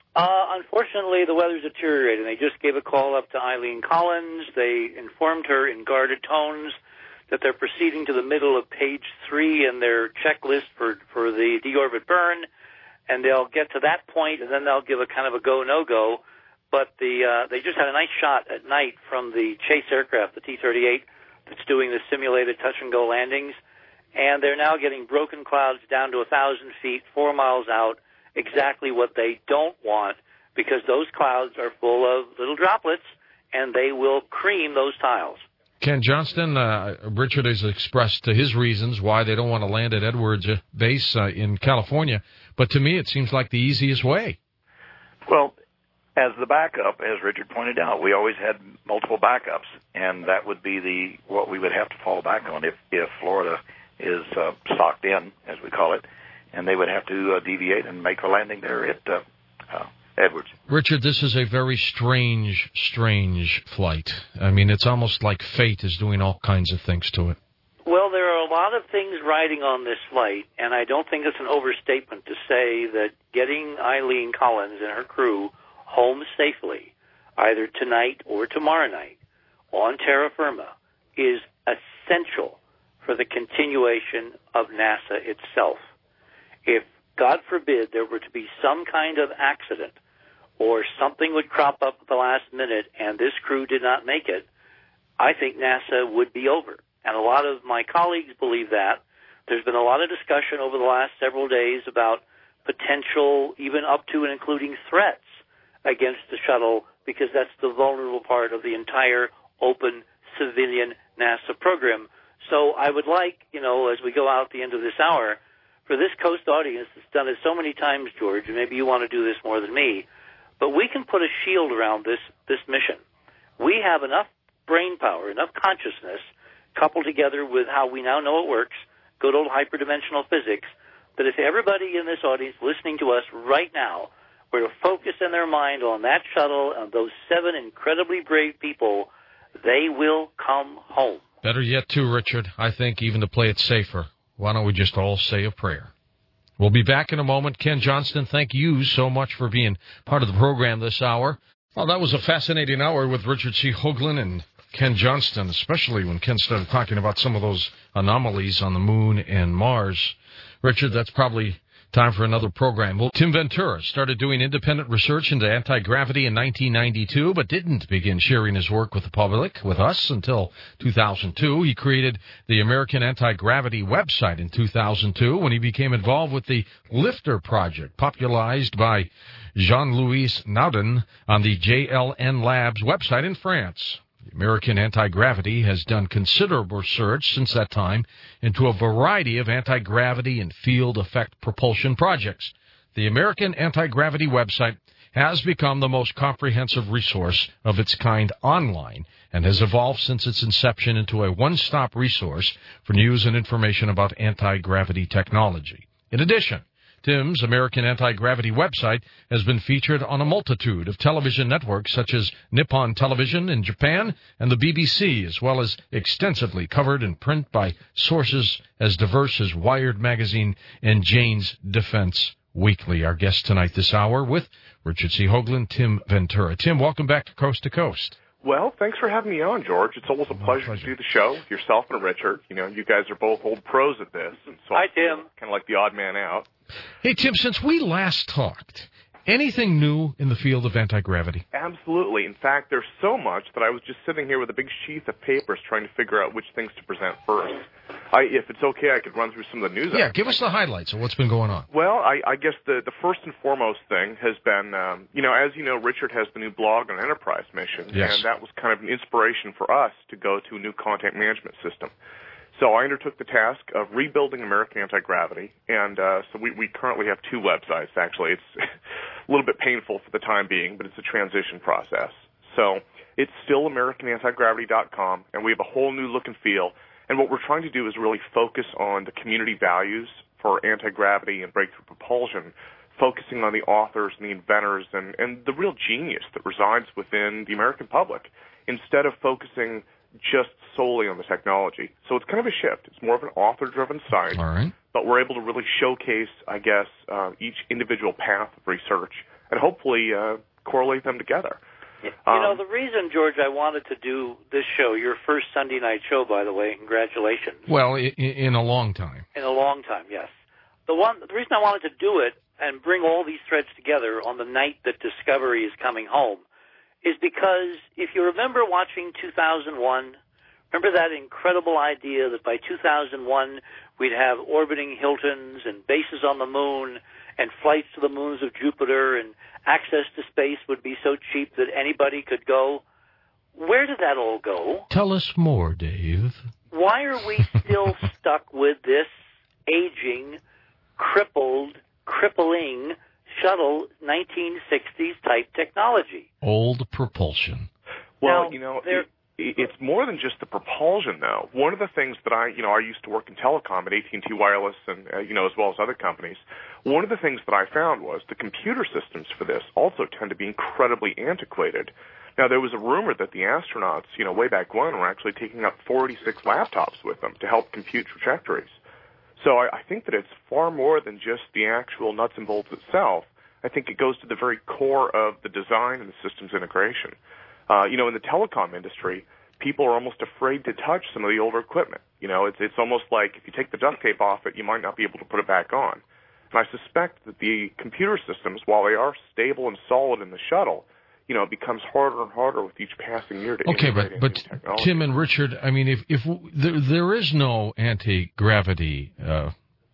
S2: Uh, unfortunately, the weather's deteriorating. They just gave a call up to Eileen Collins. They informed her in guarded tones that they're proceeding to the middle of page three in their checklist for, for the deorbit burn, and they'll get to that point, and then they'll give a kind of a go, no-go. But the uh, they just had a nice shot at night from the chase aircraft, the T thirty-eight, that's doing the simulated touch-and-go landings, and they're now getting broken clouds down to one thousand feet, four miles out, exactly what they don't want, because those clouds are full of little droplets, and they will cream those tiles.
S1: Ken Johnston, uh, Richard has expressed his reasons why they don't want to land at Edwards Base uh, in California, but to me it seems like the easiest way.
S3: Well, as the backup, as Richard pointed out, we always had multiple backups, and that would be the what we would have to fall back on if, if Florida is uh, socked in, as we call it, and they would have to uh, deviate and make a landing there at uh, uh, Edwards.
S1: Richard, this is a very strange, strange flight. I mean, it's almost like fate is doing all kinds of things to it.
S2: Well, there are a lot of things riding on this flight, and I don't think it's an overstatement to say that getting Eileen Collins and her crew home safely, either tonight or tomorrow night, on terra firma, is essential for the continuation of NASA itself. If, God forbid, there were to be some kind of accident or something would crop up at the last minute and this crew did not make it, I think NASA would be over. And a lot of my colleagues believe that. There's been a lot of discussion over the last several days about potential, even up to and including threats against the shuttle, because that's the vulnerable part of the entire open civilian NASA program. So I would like, you know, as we go out at the end of this hour, for this Coast audience that's done it so many times, George, and maybe you want to do this more than me, but we can put a shield around this, this mission. We have enough brain power, enough consciousness, coupled together with how we now know it works, good old hyperdimensional physics, that if everybody in this audience listening to us right now were to focus in their mind on that shuttle and those seven incredibly brave people, they will come home.
S1: Better yet, too, Richard, I think even to play it safer, why don't we just all say a prayer? We'll be back in a moment. Ken Johnston, thank you so much for being part of the program this hour. Well, that was a fascinating hour with Richard C. Hoagland and Ken Johnston, especially when Ken started talking about some of those anomalies on the moon and Mars. Richard, that's probably time for another program. Well, Tim Ventura started doing independent research into anti-gravity in nineteen ninety-two, but didn't begin sharing his work with the public, with us, until two thousand two. He created the American Anti-Gravity website in two thousand two when he became involved with the LIFTER project, popularized by Jean-Louis Naudin on the J L N Labs website in France. The American Anti-Gravity has done considerable research since that time into a variety of anti-gravity and field effect propulsion projects. The American Anti-Gravity website has become the most comprehensive resource of its kind online and has evolved since its inception into a one-stop resource for news and information about anti-gravity technology. In addition, Tim's American Anti-Gravity website has been featured on a multitude of television networks such as Nippon Television in Japan and the B B C, as well as extensively covered in print by sources as diverse as Wired Magazine and Jane's Defense Weekly. Our guest tonight this hour with Richard C. Hoagland, Tim Ventura. Tim, welcome back to Coast to Coast.
S4: Well, thanks for having me on, George. It's always a pleasure, pleasure to do the show. Yourself and Richard, you know, you guys are both old pros at this. And so
S2: Hi, Tim.
S4: Kind of like the odd man out.
S1: Hey, Tim, since we last talked, anything new in the field of anti-gravity?
S4: Absolutely. In fact, there's so much that I was just sitting here with a big sheath of papers trying to figure out which things to present first. I, if it's okay, I could run through some of the news.
S1: Yeah, give us the highlights of what's been going on.
S4: Well, I, I guess the, the first and foremost thing has been, um, you know, as you know, Richard has the new blog on Enterprise Mission,
S1: yes.
S4: and that was kind of an inspiration for us to go to a new content management system. So I undertook the task of rebuilding American Anti-Gravity, and uh, so we, we currently have two websites, actually. It's a little bit painful for the time being, but it's a transition process. So it's still American Anti Gravity dot com, and we have a whole new look and feel. And what we're trying to do is really focus on the community values for anti-gravity and breakthrough propulsion, focusing on the authors and the inventors and, and the real genius that resides within the American public, instead of focusing just solely on the technology. So it's kind of a shift. It's more of an author-driven site,
S1: All right.
S4: but we're able to really showcase, I guess, uh, each individual path of research and hopefully uh, correlate them together.
S2: You
S4: um,
S2: know, the reason, George, I wanted to do this show, your first Sunday night show, by the way, congratulations.
S1: Well, in, in a long time.
S2: In a long time, yes. The one, the reason I wanted to do it and bring all these threads together on the night that Discovery is coming home is because if you remember watching two thousand one, remember that incredible idea that by two thousand one we'd have orbiting Hiltons and bases on the moon and flights to the moons of Jupiter and access to space would be so cheap that anybody could go. Where did that all go?
S1: Tell us more, Dave.
S2: Why are we still stuck with this aging, crippled, crippling shuttle nineteen sixties type technology?
S1: Old propulsion.
S4: Well,
S2: now,
S4: you know, it, it's more than just the propulsion, though. One of the things that I, you know, I used to work in telecom at A T and T Wireless, and uh, you know, as well as other companies. One of the things that I found was the computer systems for this also tend to be incredibly antiquated. Now, there was a rumor that the astronauts, you know, way back when, were actually taking up forty-six laptops with them to help compute trajectories. So I, I think that it's far more than just the actual nuts and bolts itself. I think it goes to the very core of the design and the systems integration. Uh, you know, in the telecom industry, people are almost afraid to touch some of the older equipment. You know, it's it's almost like if you take the duct tape off it, you might not be able to put it back on. And I suspect that the computer systems, while they are stable and solid in the shuttle, you know, it becomes harder and harder with each passing year to
S1: okay,
S4: integrate
S1: but
S4: into
S1: but
S4: technology.
S1: Tim and Richard, I mean, if if there there is no anti-gravity uh,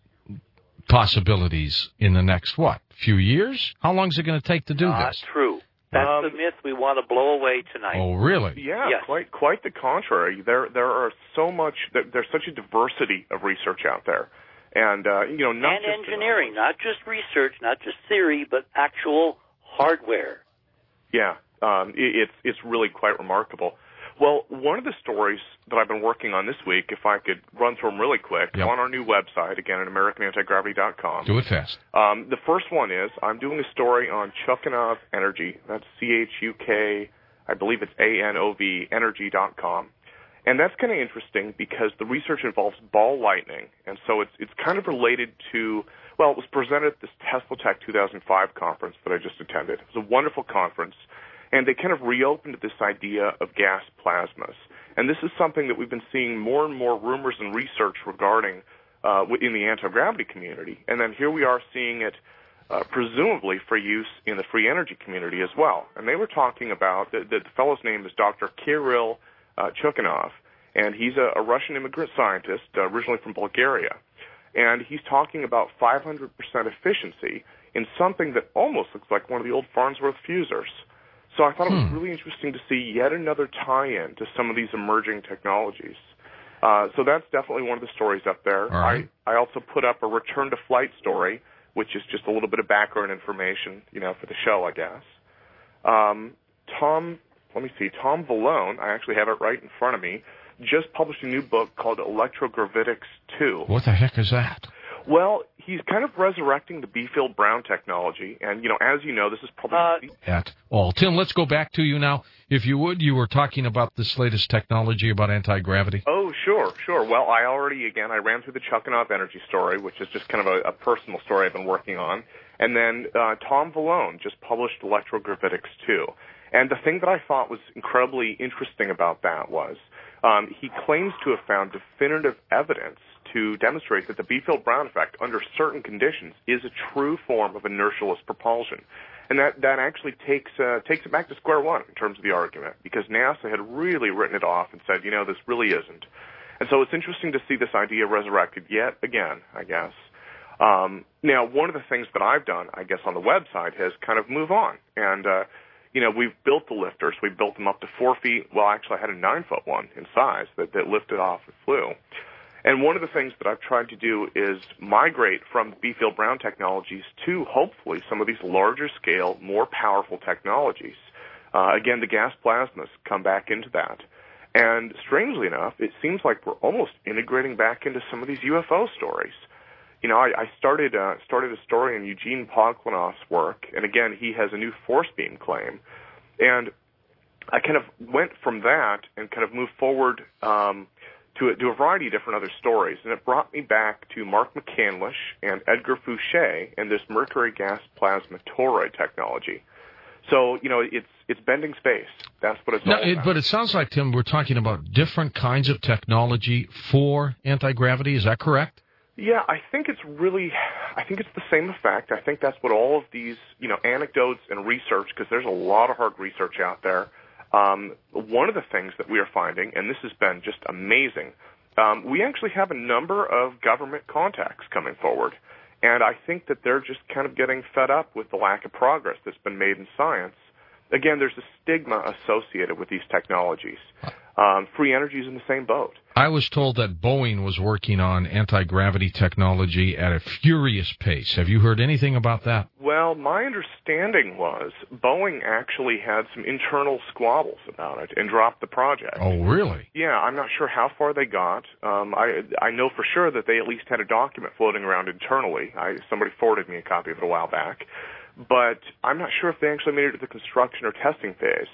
S1: possibilities in the next what few years? How long is it going to take to do
S2: Not
S1: this?
S2: true. That's
S4: Um,
S2: the myth we want to blow away tonight.
S1: Oh, really?
S4: Yeah,
S2: Yes.
S4: quite quite the contrary. There there are so much there, there's such a diversity of research out there, and uh, you know, not
S2: and
S4: just
S2: engineering, not just research, not just theory, but actual hardware.
S4: Yeah, um, it, it's it's really quite remarkable. Well, one of the stories that I've been working on this week, if I could run through them really quick,
S1: Yep.
S4: on our new website, again at American Anti Gravity dot com.
S1: Do it fast.
S4: Um, the first one is I'm doing a story on Chukhanov Energy. That's C H U K, I believe it's A N O V, energy dot com. And that's kind of interesting because the research involves ball lightning, and so it's it's kind of related to, well, it was presented at this Tesla Tech two thousand five conference that I just attended. It was a wonderful conference, and they kind of reopened this idea of gas plasmas. And this is something that we've been seeing more and more rumors and research regarding uh, in the anti-gravity community. And then here we are seeing it uh, presumably for use in the free energy community as well. And they were talking about, the, the fellow's name is Doctor Kirill uh, Chukhanov, and he's a, a Russian immigrant scientist, uh, originally from Bulgaria. And he's talking about five hundred percent efficiency in something that almost looks like one of the old Farnsworth fusers. So I thought it was
S1: Hmm.
S4: really interesting to see yet another tie-in to some of these emerging technologies. Uh, so that's definitely one of the stories up there.
S1: All right.
S4: I, I also put up a return to flight story, which is just a little bit of background information, you know, for the show, I guess. Um, Tom, let me see, Tom Vallone, I actually have it right in front of me, just published a new book called Electrogravitics two.
S1: What the heck is that?
S4: Well, he's kind of resurrecting the Beefield-Brown technology, and, you know, as you know, this is probably...
S2: Uh,
S1: At all. Tim, let's go back to you now. If you would, you were talking about this latest technology about anti-gravity.
S4: Oh, sure, sure. Well, I already, again, I ran through the Chukhanov Energy story, which is just kind of a, a personal story I've been working on. And then uh, Tom Vallone just published Electrogravitics two. And the thing that I thought was incredibly interesting about that was um, he claims to have found definitive evidence to demonstrate that the Beefield-Brown effect, under certain conditions, is a true form of inertialess propulsion. And that, that actually takes uh, takes it back to square one in terms of the argument, because NASA had really written it off and said, you know, this really isn't. And so it's interesting to see this idea resurrected yet again, I guess. Um, now, one of the things that I've done, I guess, on the website has kind of move on. And, uh, you know, we've built the lifters. We've built them up to four feet. Well, actually, I had a nine-foot one in size that, that lifted off and flew. And one of the things that I've tried to do is migrate from Beefield-Brown technologies to, hopefully, some of these larger-scale, more powerful technologies. Uh, again, the gas plasmas come back into that. And strangely enough, it seems like we're almost integrating back into some of these U F O stories. You know, I, I started uh, started a story in Eugene Poglanov's work, and again, he has a new force beam claim. And I kind of went from that and kind of moved forward um, to a, to a variety of different other stories. And it brought me back to Mark McCandlish and Edgar Fouché and this mercury gas plasma toroid technology. So, you know, it's it's bending space. That's what it's
S1: no,
S4: all
S1: it,
S4: about.
S1: But it sounds like, Tim, we're talking about different kinds of technology for anti-gravity. Is that correct?
S4: Yeah, I think it's really, I think it's the same effect. I think that's what all of these, you know, anecdotes and research, because there's a lot of hard research out there. Um, one of the things that we are finding, and this has been just amazing, um, we actually have a number of government contacts coming forward. And I think that they're just kind of getting fed up with the lack of progress that's been made in science. Again, there's a stigma associated with these technologies. Um, free energy is in the same boat.
S1: I was told that Boeing was working on anti-gravity technology at a furious pace. Have you heard anything about that?
S4: Well, my understanding was Boeing actually had some internal squabbles about it and dropped the project.
S1: Oh, really?
S4: Yeah, I'm not sure how far they got. Um, I I know for sure that they at least had a document floating around internally. I, somebody forwarded me a copy of it a while back. But I'm not sure if they actually made it to the construction or testing phase.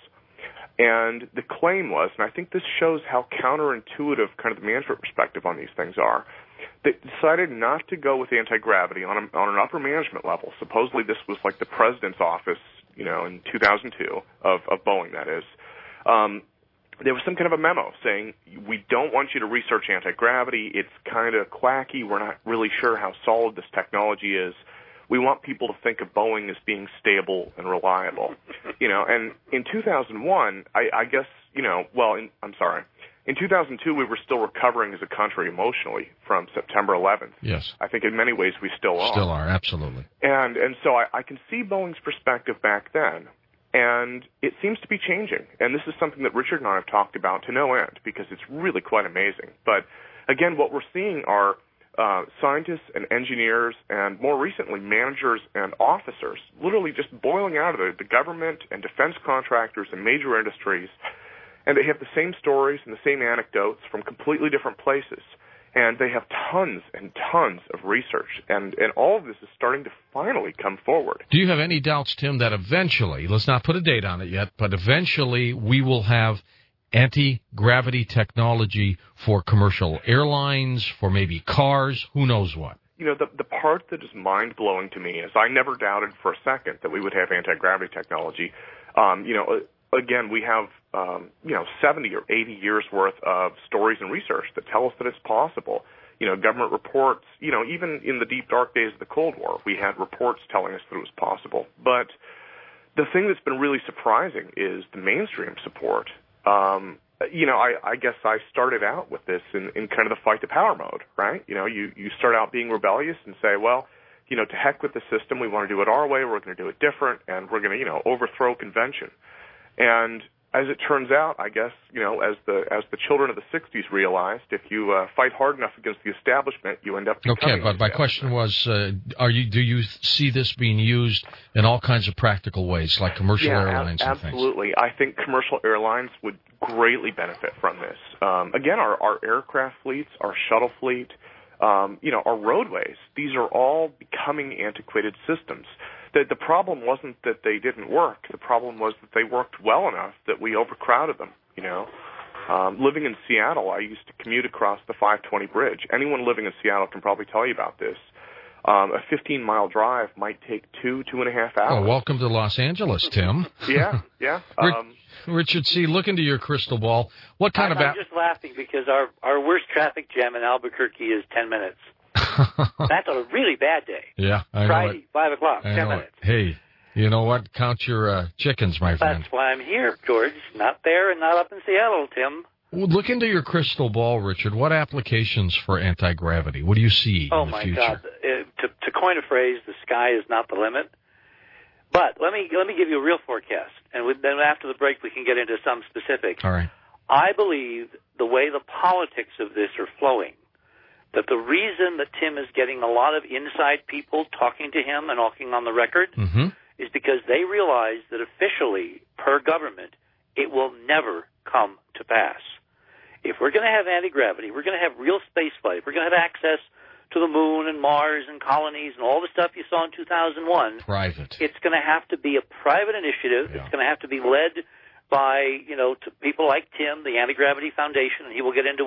S4: And the claim was, and I think this shows how counterintuitive kind of the management perspective on these things are, they decided not to go with anti-gravity on, a, on an upper management level. Supposedly this was like the president's office, you know, in two thousand two, of, of Boeing, that is. Um, there was some kind of a memo saying, we don't want you to research anti-gravity. It's kind of quacky. We're not really sure how solid this technology is. We want people to think of Boeing as being stable and reliable, you know. And in two thousand one, I, I guess, you know, well, in, I'm sorry, in two thousand two, we were still recovering as a country emotionally from September eleventh.
S1: Yes.
S4: I think in many ways we still are.
S1: Still are, absolutely.
S4: And and so I, I can see Boeing's perspective back then, and it seems to be changing. And this is something that Richard and I have talked about to no end because it's really quite amazing. But again, what we're seeing are Uh, scientists and engineers and, more recently, managers and officers literally just boiling out of the, the government and defense contractors and major industries, and they have the same stories and the same anecdotes from completely different places. And they have tons and tons of research, and, and all of this is starting to finally come forward.
S1: Do you have any doubts, Tim, that eventually, let's not put a date on it yet, but eventually we will have anti-gravity technology for commercial airlines, for maybe cars, who knows what?
S4: You know, the the part that is mind-blowing to me is I never doubted for a second that we would have anti-gravity technology. Um, you know, again, we have, um, you know, seventy or eighty years worth of stories and research that tell us that it's possible. You know, government reports, you know, even in the deep, dark days of the Cold War, we had reports telling us that it was possible. But the thing that's been really surprising is the mainstream support. Um, you know, I, I guess I started out with this in, in kind of the fight to power mode, right? You know, you, you start out being rebellious and say, well, you know, to heck with the system. We want to do it our way. We're going to do it different, and we're going to, you know, overthrow convention. And as it turns out, I guess, you know, as the as the children of the sixties realized, if you uh, fight hard enough against the establishment, you end up becoming.
S1: Okay, but my question was, uh, are you do you see this being used in all kinds of practical ways, like commercial
S4: yeah,
S1: airlines
S4: ab-
S1: and things?
S4: Absolutely. I think commercial airlines would greatly benefit from this. Um, again, our, our aircraft fleets, our shuttle fleet, um, you know, our roadways, these are all becoming antiquated systems. The, the problem wasn't that they didn't work. The problem was that they worked well enough that we overcrowded them, you know. Um, living in Seattle, I used to commute across the five twenty bridge. Anyone living in Seattle can probably tell you about this. Um, a fifteen-mile drive might take two, two and a half hours.
S1: Oh, welcome to Los Angeles, Tim.
S4: yeah, yeah. Um,
S1: Richard C., look into your crystal ball. What kind
S2: I'm,
S1: of...
S2: I'm just laughing because our, our worst traffic jam in Albuquerque is ten minutes. That's a really bad day.
S1: Yeah, I know
S2: Friday,
S1: it.
S2: five o'clock,
S1: I
S2: ten
S1: know
S2: minutes.
S1: It. Hey, you know what? Count your uh, chickens, my friend.
S2: That's why I'm here, George. Not there and not up in Seattle, Tim.
S1: Well, look into your crystal ball, Richard. What applications for anti-gravity? What do you see
S2: oh
S1: in the
S2: my
S1: future?
S2: God! Uh, to, to coin a phrase, the sky is not the limit. But let me let me give you a real forecast, and with, then after the break we can get into some specifics.
S1: All right.
S2: I believe the way the politics of this are flowing, that the reason that Tim is getting a lot of inside people talking to him and talking on the record
S1: mm-hmm.
S2: is because they realize that officially, per government, it will never come to pass. If we're going to have anti-gravity, we're going to have real space flight, we're going to have access to the moon and Mars and colonies and all the stuff you saw in two thousand one.
S1: Private.
S2: It's going to have to be a private initiative.
S1: Yeah.
S2: It's going to have to be led by, you know, to people like Tim, the Anti-Gravity Foundation, and he will get into what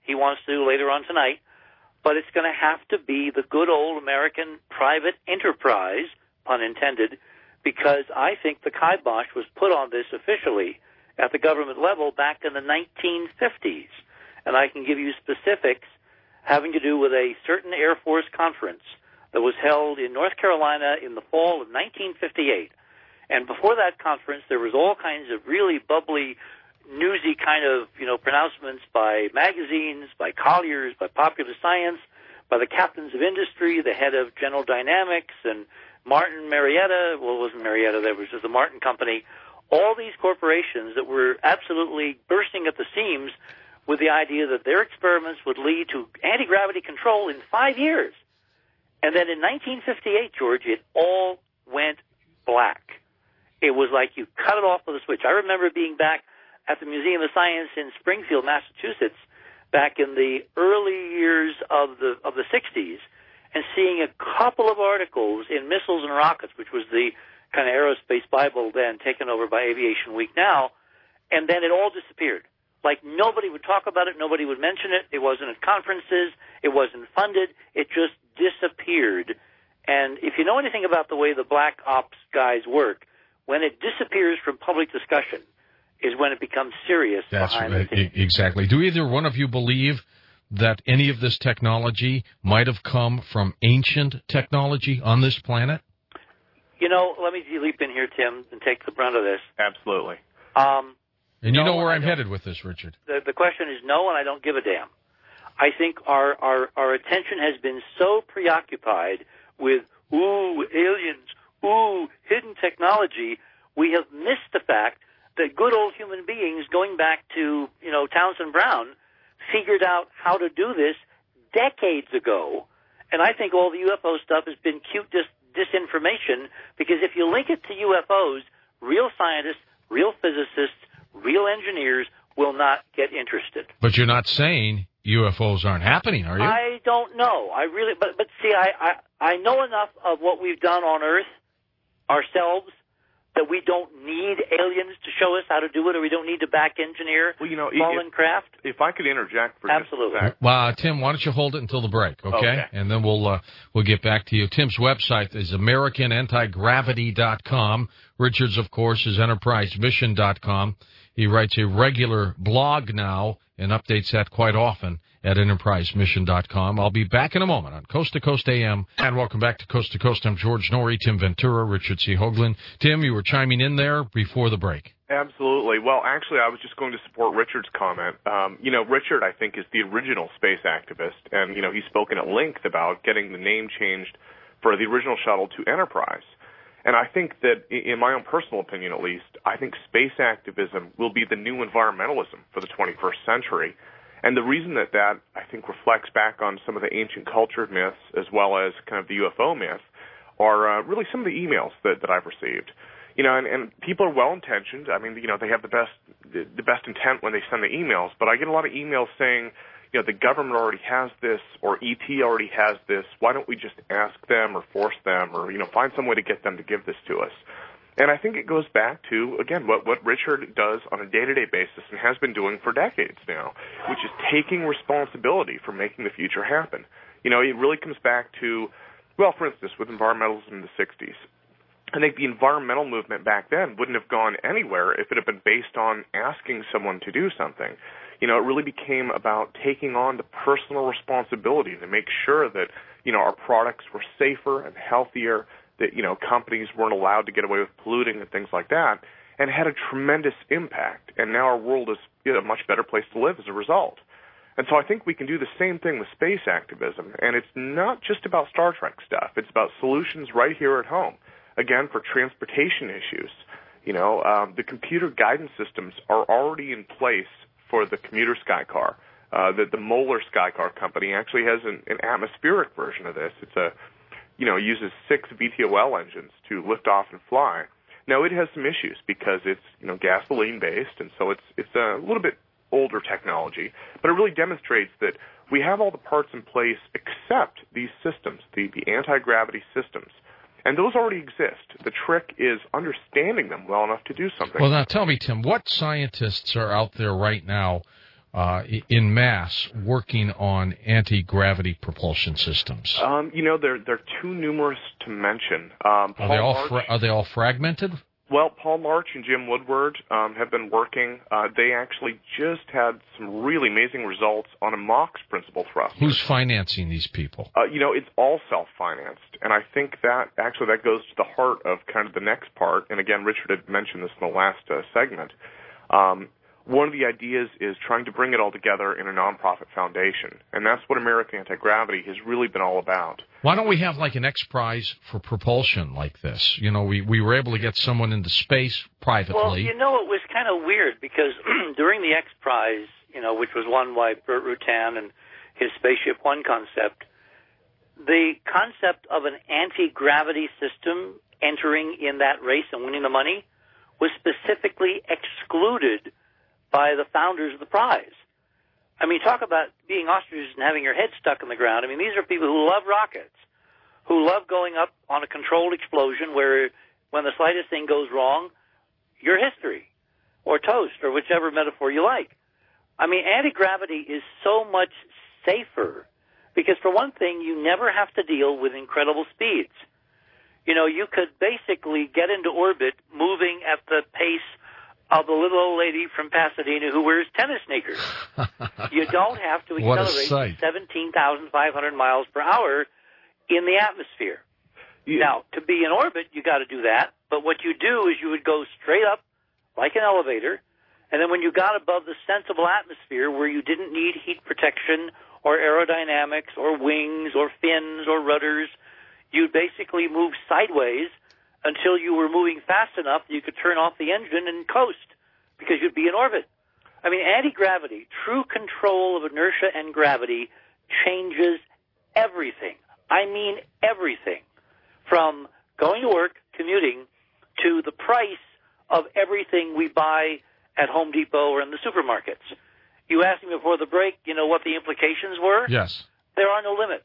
S2: he wants to do later on tonight. But it's going to have to be the good old American private enterprise, pun intended, because I think the kibosh was put on this officially at the government level back in the nineteen fifties. And I can give you specifics having to do with a certain Air Force conference that was held in North Carolina in the fall of nineteen fifty-eight. And before that conference, there was all kinds of really bubbly, newsy kind of, you know, pronouncements by magazines, by Collier's, by Popular Science, by the captains of industry, the head of General Dynamics, and Martin Marietta. Well, it wasn't Marietta, that was just the Martin Company. All these corporations that were absolutely bursting at the seams with the idea that their experiments would lead to anti-gravity control in five years. And then in nineteen fifty-eight, George, it all went black. It was like you cut it off with a switch. I remember being back at the Museum of Science in Springfield, Massachusetts, back in the early years of the of the sixties, and seeing a couple of articles in Missiles and Rockets, which was the kind of aerospace Bible then, taken over by Aviation Week now, and then it all disappeared. Like nobody would talk about it, nobody would mention it, it wasn't at conferences, it wasn't funded, it just disappeared. And if you know anything about the way the black ops guys work, when it disappears from public discussion is when it becomes serious.
S1: That's
S2: behind
S1: right.
S2: the scenes.
S1: Exactly. Do either one of you believe that any of this technology might have come from ancient technology on this planet?
S2: You know, let me leap in here, Tim, and take the brunt of this.
S4: Absolutely.
S2: Um,
S1: and you
S2: no,
S1: know where
S2: I
S1: I'm
S2: don't.
S1: headed with this, Richard.
S2: The, the question is no, and I don't give a damn. I think our, our, our attention has been so preoccupied with, ooh, aliens, ooh, hidden technology, we have missed the fact that good old human beings, going back to, you know, Townsend Brown, figured out how to do this decades ago. And I think all the U F O stuff has been cute dis- disinformation, because if you link it to U F Os, real scientists, real physicists, real engineers will not get interested.
S1: But you're not saying U F Os aren't happening, are you?
S2: I don't know. I really, but but see, I, I, I know enough of what we've done on Earth ourselves that we don't need aliens to show us how to do it, or we don't need to back engineer
S4: well, you know,
S2: fallen
S4: if,
S2: craft.
S4: If I could interject for
S2: Absolutely.
S4: just a sec.
S1: Well, uh, Tim, why don't you hold it until the break, okay?
S4: Okay.
S1: And then we'll uh, we'll get back to you. Tim's website is American Anti Gravity dot com. Richard's, of course, is Enterprise Mission dot com. He writes a regular blog now and updates that quite often at Enterprise Mission dot com. I'll be back in a moment on Coast to Coast A M. And welcome back to Coast to Coast. I'm George Norrie, Tim Ventura, Richard C. Hoagland. Tim, you were chiming in there before the break.
S4: Absolutely. Well, actually, I was just going to support Richard's comment. Um, you know, Richard, I think, is the original space activist, and, you know, he's spoken at length about getting the name changed for the original shuttle to Enterprise. And I think that, in my own personal opinion at least, I think space activism will be the new environmentalism for the twenty-first century. And the reason that that, I think, reflects back on some of the ancient culture myths as well as kind of the U F O myth are uh, really some of the emails that, that I've received. You know, and, and people are well-intentioned. I mean, you know, they have the best the, the best intent when they send the emails. But I get a lot of emails saying, you know, the government already has this, or E T already has this. Why don't we just ask them or force them or, you know, find some way to get them to give this to us? And I think it goes back to, again, what, what Richard does on a day-to-day basis and has been doing for decades now, which is taking responsibility for making the future happen. You know, it really comes back to, well, for instance, with environmentalism in the sixties. I think the environmental movement back then wouldn't have gone anywhere if it had been based on asking someone to do something. You know, it really became about taking on the personal responsibility to make sure that, you know, our products were safer and healthier, that, you know, companies weren't allowed to get away with polluting and things like that, and had a tremendous impact. And now our world is, you know, a much better place to live as a result. And so I think we can do the same thing with space activism. And it's not just about Star Trek stuff. It's about solutions right here at home. Again, for transportation issues, you know, um, the computer guidance systems are already in place for the commuter Skycar. Uh, the, the Moeller Skycar company actually has an, an atmospheric version of this. It's a, you know, uses six V T O L engines to lift off and fly. Now, it has some issues because it's, you know, gasoline-based, and so it's it's a little bit older technology. But it really demonstrates that we have all the parts in place except these systems, the, the anti-gravity systems. And those already exist. The trick is understanding them well enough to do something.
S1: Well, now tell me, Tim, what scientists are out there right now uh, in mass working on anti-gravity propulsion systems?
S4: Um, you know, they're they're too numerous to mention. Um,
S1: are they all fra- are they all fragmented?
S4: Well, Paul March and Jim Woodward um, have been working. Uh, they actually just had some really amazing results on a MOX principal thruster.
S1: Who's financing these people?
S4: Uh, you know, it's all self-financed, and I think that actually that goes to the heart of kind of the next part. And again, Richard had mentioned this in the last uh, segment. Um, one of the ideas is trying to bring it all together in a nonprofit foundation, and that's what American Anti-Gravity has really been all about.
S1: Why don't we have like an X Prize for propulsion like this? You know, we, we were able to get someone into space privately.
S2: Well, you know, it was kind of weird because during the X Prize, you know, which was won by Burt Rutan and his Spaceship One concept, the concept of an anti-gravity system entering in that race and winning the money was specifically excluded by the founders of the prize. I mean, talk about being ostriches and having your head stuck in the ground. I mean, these are people who love rockets, who love going up on a controlled explosion where when the slightest thing goes wrong, you're history or toast or whichever metaphor you like. I mean, anti-gravity is so much safer because, for one thing, you never have to deal with incredible speeds. You know, you could basically get into orbit moving at the pace of the little old lady from Pasadena who wears tennis sneakers. You don't have to accelerate seventeen thousand five hundred miles per hour in the atmosphere. Yeah. Now, to be in orbit, you got to do that. But what you do is you would go straight up like an elevator, and then when you got above the sensible atmosphere where you didn't need heat protection or aerodynamics or wings or fins or rudders, you'd basically move sideways until you were moving fast enough that you could turn off the engine and coast because you'd be in orbit. I mean, anti-gravity, true control of inertia and gravity changes everything. I mean everything. From going to work, commuting, to the price of everything we buy at Home Depot or in the supermarkets. You asked me before the break, you know, what the implications were?
S1: Yes.
S2: There are no limits.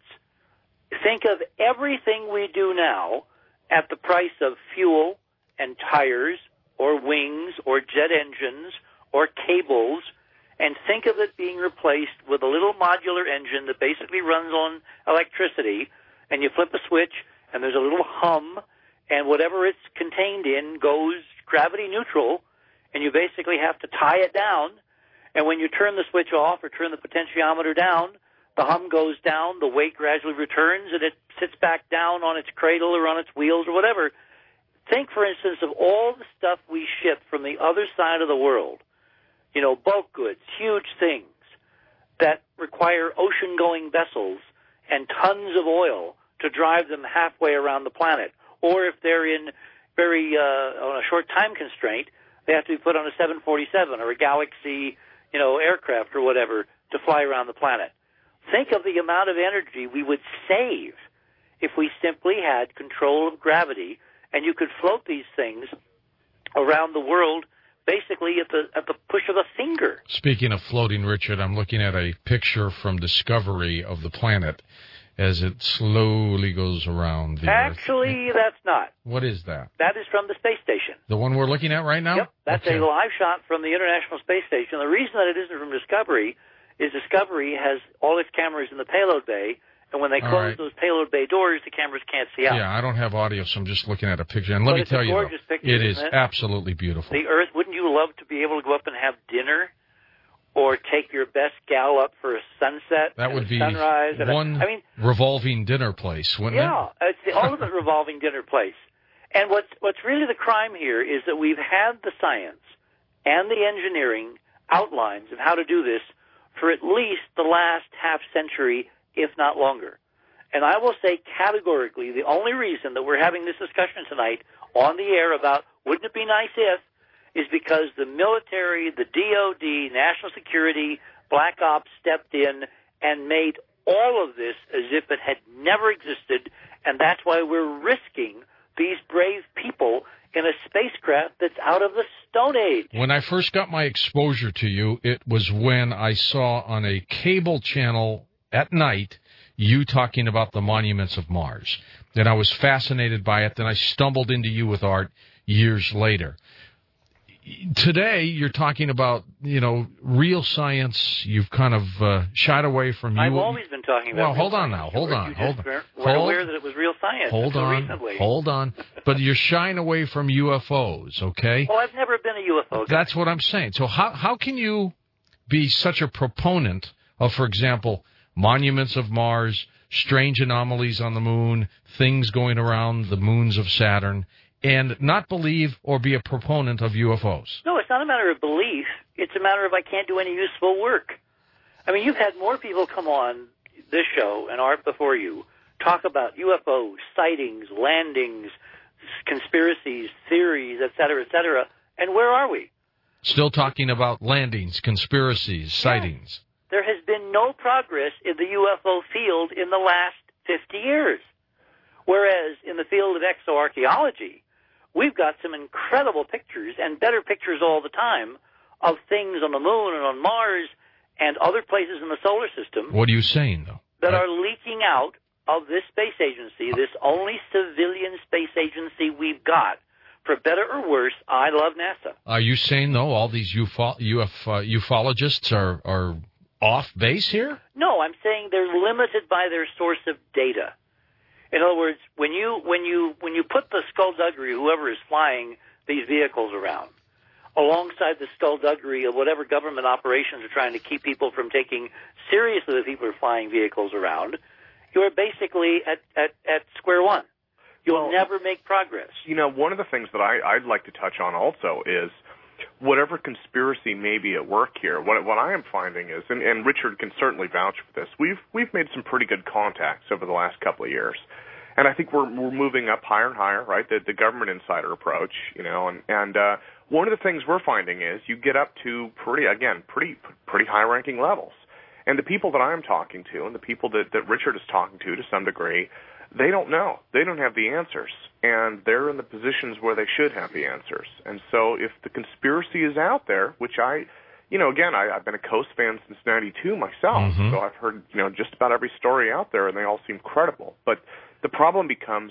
S2: Think of everything we do now at the price of fuel and tires or wings or jet engines or cables, and think of it being replaced with a little modular engine that basically runs on electricity, and you flip a switch, and there's a little hum, and whatever it's contained in goes gravity neutral, and you basically have to tie it down, and when you turn the switch off or turn the potentiometer down, the hum goes down, the weight gradually returns, and it sits back down on its cradle or on its wheels or whatever. Think, for instance, of all the stuff we ship from the other side of the world, you know, bulk goods, huge things that require ocean-going vessels and tons of oil to drive them halfway around the planet. Or if they're in very, uh, on a short time constraint, they have to be put on a seven forty-seven or a Galaxy, you know, aircraft or whatever to fly around the planet. Think of the amount of energy we would save if we simply had control of gravity, and you could float these things around the world basically at the at the push of a finger.
S1: Speaking of floating, Richard, I'm looking at a picture from Discovery of the planet as it slowly goes around the
S2: Actually,
S1: Earth.
S2: That's not.
S1: What is that?
S2: That is from the space station.
S1: The one we're looking at right now?
S2: Yep, that's okay. A live shot from the International Space Station. The reason that it isn't from Discovery is Discovery has all its cameras in the payload bay, and when they close right. those payload bay doors, the cameras can't see out.
S1: Yeah, I don't have audio, so I'm just looking at a picture. And let
S2: but
S1: me tell you, though,
S2: picture,
S1: it is
S2: it?
S1: absolutely beautiful.
S2: The Earth, wouldn't you love to be able to go up and have dinner or take your best gal up for a sunset
S1: that
S2: and
S1: would
S2: a
S1: be
S2: sunrise? And
S1: one
S2: a, I mean,
S1: revolving dinner place, wouldn't
S2: yeah,
S1: it?
S2: Yeah, it's the ultimate revolving dinner place. And what's, what's really the crime here is that we've had the science and the engineering outlines of how to do this for at least the last half century, if not longer. And I will say categorically, the only reason that we're having this discussion tonight on the air about wouldn't it be nice if, is because the military, the D O D, National Security, Black Ops stepped in and made all of this as if it had never existed, and that's why we're risking these brave people in a spacecraft that's out of the Stone Age.
S1: When I first got my exposure to you, it was when I saw on a cable channel at night you talking about the monuments of Mars. Then I was fascinated by it. Then I stumbled into you with art years later. today you're talking about, you know, real science. You've kind of uh, shied away from.
S2: I've
S1: you.
S2: always been talking about.
S1: Well,
S2: real
S1: hold on
S2: science.
S1: now. Hold
S2: you
S1: on.
S2: You
S1: Hold on.
S2: weren't
S1: Hold,
S2: aware that it was real science
S1: hold
S2: until
S1: on.
S2: recently.
S1: Hold on. But you're shying away from U F Os, okay?
S2: Well, I've never been a U F O guy.
S1: That's what I'm saying. So how how can you be such a proponent of, for example, monuments of Mars, strange anomalies on the moon, things going around the moons of Saturn, and not believe or be a proponent of U F Os?
S2: No, it's not a matter of belief. It's a matter of I can't do any useful work. I mean, you've had more people come on this show and Art before you talk about U F Os, sightings, landings, conspiracies, theories, et cetera, et cetera. And where are we?
S1: Still talking about landings, conspiracies, sightings.
S2: There has been no progress in the U F O field in the last fifty years. Whereas in the field of exoarchaeology, we've got some incredible pictures and better pictures all the time of things on the moon and on Mars and other places in the solar system.
S1: What are you saying, though?
S2: That
S1: right.
S2: are leaking out of this space agency, this only civilian space agency we've got. For better or worse, I love NASA.
S1: Are you saying, though, all these ufo- Uf- uh, ufologists are, are off base here?
S2: No, I'm saying they're limited by their source of data. In other words, when you when you when you put the skullduggery, whoever is flying these vehicles around, alongside the skullduggery of whatever government operations are trying to keep people from taking seriously the people who are flying vehicles around, you are basically at, at, at square one. You'll well, never make progress.
S4: You know, one of the things that I, I'd like to touch on also is whatever conspiracy may be at work here, what, what I am finding is, and, and Richard can certainly vouch for this, we've we've made some pretty good contacts over the last couple of years. And I think we're we're moving up higher and higher, right? The, the government insider approach, you know, and, and uh, one of the things we're finding is you get up to pretty, again, pretty pretty high-ranking levels. And the people that I'm talking to and the people that, that Richard is talking to to some degree, they don't know. They don't have the answers. And they're in the positions where they should have the answers. And so if the conspiracy is out there, which I, you know, again, I, I've been a Coast fan since ninety-two myself, mm-hmm. so I've heard, you know, just about every story out there, and they all seem credible. But the problem becomes,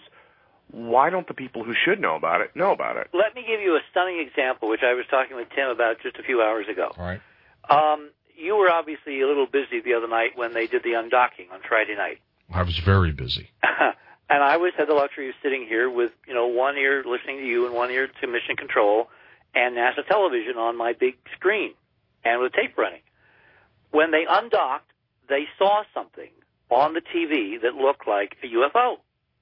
S4: why don't the people who should know about it know about it?
S2: Let me give you a stunning example, which I was talking with Tim about just a few hours ago.
S1: All right.
S2: Um, you were obviously a little busy the other night when they did the undocking on Friday night.
S1: I was very busy.
S2: And I always had the luxury of sitting here with, you know, one ear listening to you and one ear to Mission Control and NASA television on my big screen and with tape running. When they undocked, they saw something on the T V that looked like a U F O.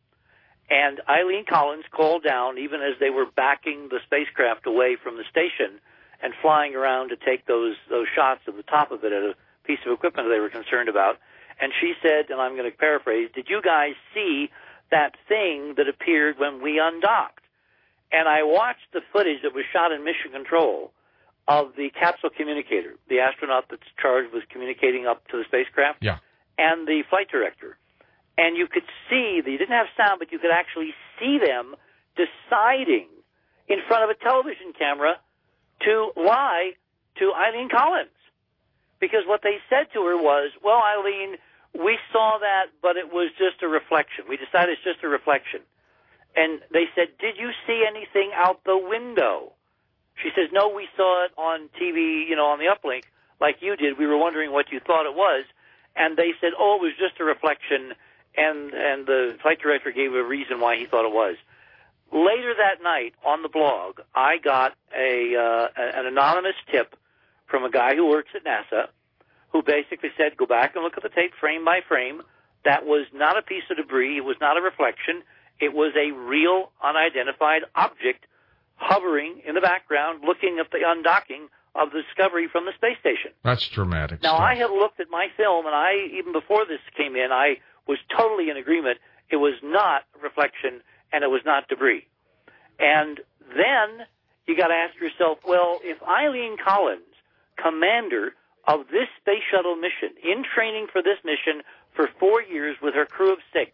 S2: And Eileen Collins called down, even as they were backing the spacecraft away from the station and flying around to take those those shots of the top of it at a piece of equipment they were concerned about. And she said, and I'm going to paraphrase, did you guys see that thing that appeared when we undocked? And I watched the footage that was shot in Mission Control of the capsule communicator, the astronaut that's charged with communicating up to the spacecraft,
S1: yeah.
S2: and the flight director. And you could see, you didn't have sound, but you could actually see them deciding in front of a television camera to lie to Eileen Collins. Because what they said to her was, well, Eileen, we saw that, but it was just a reflection. We decided it's just a reflection. And they said, did you see anything out the window? She says, no, we saw it on T V, you know, on the uplink, like you did. We were wondering what you thought it was. And they said, oh, it was just a reflection. And, and the flight director gave a reason why he thought it was. Later that night on the blog, I got a uh, an anonymous tip from a guy who works at NASA, who basically said, go back and look at the tape frame by frame. That was not a piece of debris. It was not a reflection. It was a real unidentified object hovering in the background looking at the undocking of the Discovery from the space station.
S1: That's dramatic
S2: Now,
S1: stuff.
S2: I had looked at my film, and I, even before this came in, I was totally in agreement. It was not reflection, and it was not debris. And then you got to ask yourself, well, if Eileen Collins, commander of this space shuttle mission, in training for this mission for four years with her crew of six,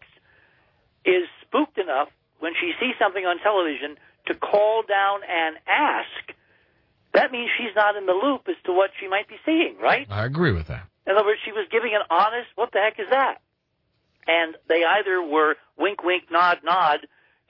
S2: is spooked enough when she sees something on television to call down and ask, that means she's not in the loop as to what she might be seeing, right?
S1: I agree with that.
S2: In other words, she was giving an honest, what the heck is that? And they either were wink, wink, nod, nod,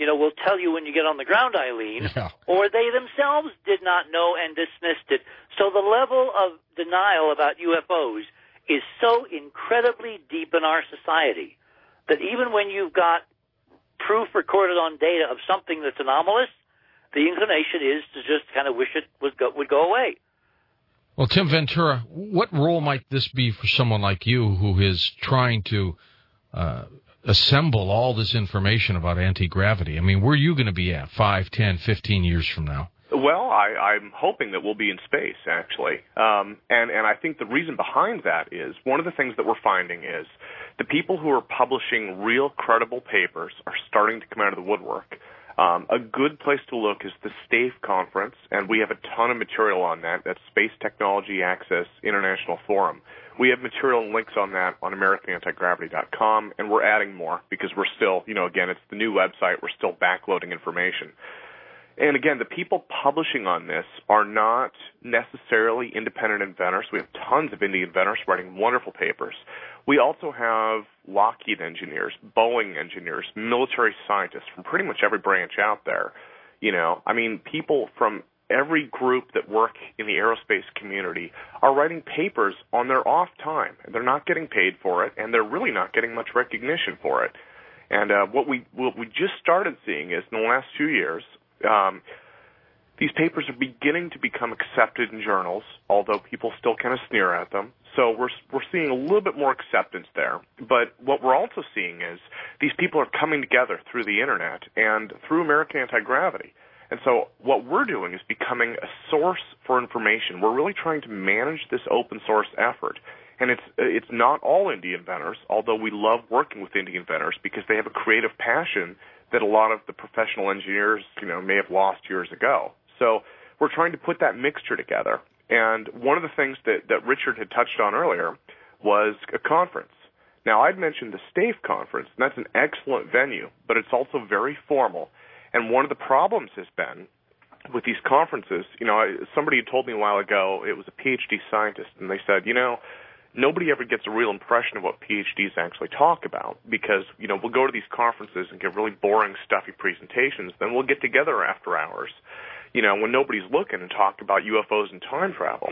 S2: you know, will tell you when you get on the ground, Eileen,
S1: yeah.
S2: or they themselves did not know and dismissed it. So the level of denial about U F Os is so incredibly deep in our society that even when you've got proof recorded on data of something that's anomalous, the inclination is to just kind of wish it would go, would go away.
S1: Well, Tim Ventura, what role might this be for someone like you who is trying to uh, assemble all this information about anti-gravity? I mean, where are you going to be at five, ten, fifteen years from now?
S4: Well, I, I'm hoping that we'll be in space, actually. Um, and, and I think the reason behind that is one of the things that we're finding is the people who are publishing real credible papers are starting to come out of the woodwork. Um, a good place to look is the STAFE conference, and we have a ton of material on that. That's Space Technology Access International Forum. We have material and links on that on American Anti Gravity dot com, and we're adding more because we're still, you know, again, it's the new website. We're still backloading information. And again, the people publishing on this are not necessarily independent inventors. We have tons of indie inventors writing wonderful papers. We also have Lockheed engineers, Boeing engineers, military scientists from pretty much every branch out there. You know, I mean, people from every group that work in the aerospace community are writing papers on their off time. They're not getting paid for it, and they're really not getting much recognition for it. And uh, what we what we just started seeing is in the last few years, Um, these papers are beginning to become accepted in journals, although people still kind of sneer at them. So we're we're seeing a little bit more acceptance there. But what we're also seeing is these people are coming together through the Internet and through American Anti-Gravity. And so what we're doing is becoming a source for information. We're really trying to manage this open source effort. And it's it's not all indie inventors, although we love working with indie inventors because they have a creative passion that a lot of the professional engineers, you know, may have lost years ago. So we're trying to put that mixture together. And one of the things that, that Richard had touched on earlier was a conference. Now, I'd mentioned the STAFE conference, and that's an excellent venue, but it's also very formal. And one of the problems has been with these conferences, you know, somebody had told me a while ago, it was a PhD scientist, and they said, you know, nobody ever gets a real impression of what PhDs actually talk about because, you know, we'll go to these conferences and give really boring, stuffy presentations. Then we'll get together after hours, you know, when nobody's looking and talk about U F Os and time travel.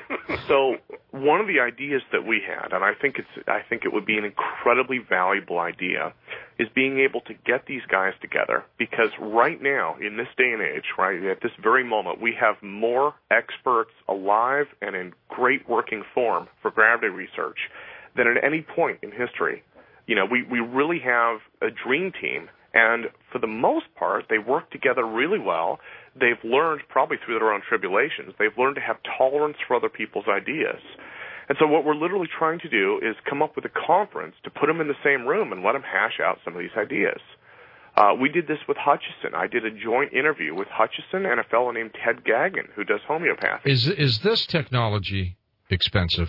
S4: So one of the ideas that we had, and I think it's, I think it would be an incredibly valuable idea, is being able to get these guys together because right now, in this day and age, right, at this very moment, we have more experts alive and in great working form for gravity research than at any point in history. You know, we, we really have a dream team, and for the most part, they work together really well. They've learned, probably through their own tribulations, they've learned to have tolerance for other people's ideas. And so what we're literally trying to do is come up with a conference to put them in the same room and let them hash out some of these ideas. Uh, we did this with Hutchison. I did a joint interview with Hutchison and a fellow named Ted Gagnon, who does homeopathy.
S1: Is is this technology expensive?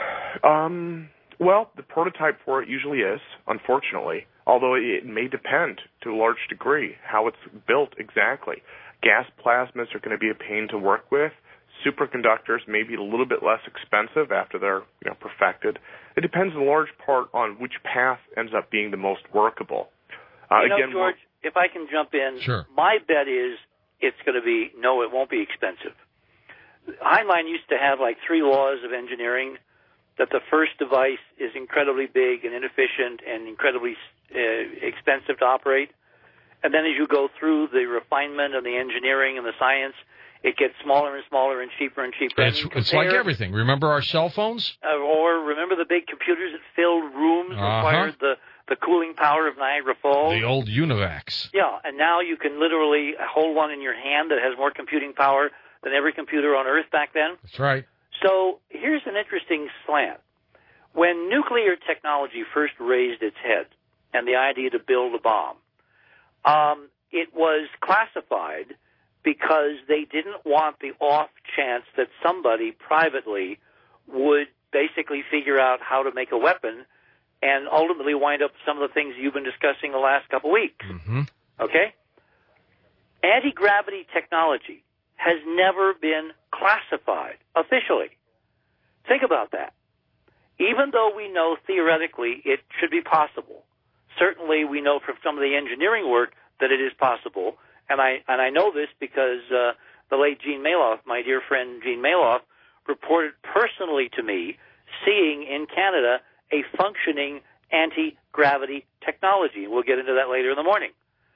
S4: Um, well, the prototype for it usually is, unfortunately, although it may depend to a large degree how it's built exactly. Gas plasmas are going to be a pain to work with. Superconductors may be a little bit less expensive after they're, you know, perfected. It depends in large part on which path ends up being the most workable.
S2: Uh, you know, again, George, if I can jump in,
S1: sure.
S2: My bet is it's going to be, no, it won't be expensive. Heinlein used to have like three laws of engineering, that the first device is incredibly big and inefficient and incredibly uh, expensive to operate. And then as you go through the refinement and the engineering and the science, it gets smaller and smaller and cheaper and cheaper.
S1: It's,
S2: and
S1: it's like everything. Remember our cell phones?
S2: Uh, or remember the big computers that filled rooms,
S1: uh-huh.
S2: required the, the cooling power of Niagara Falls?
S1: The old Univacs.
S2: Yeah, and now you can literally hold one in your hand that has more computing power than every computer on Earth back then.
S1: That's right.
S2: So here's an interesting slant. When nuclear technology first raised its head and the idea to build a bomb, um, it was classified because they didn't want the off chance that somebody privately would basically figure out how to make a weapon and ultimately wind up some of the things you've been discussing the last couple of weeks.
S1: Mm-hmm.
S2: Okay? Anti-gravity technology has never been classified officially. Think about that. Even though we know theoretically it should be possible, certainly we know from some of the engineering work that it is possible. And I and I know this because uh, the late Gene Mailoff, my dear friend Gene Mailoff, reported personally to me seeing in Canada a functioning anti-gravity technology. We'll get into that later in the morning.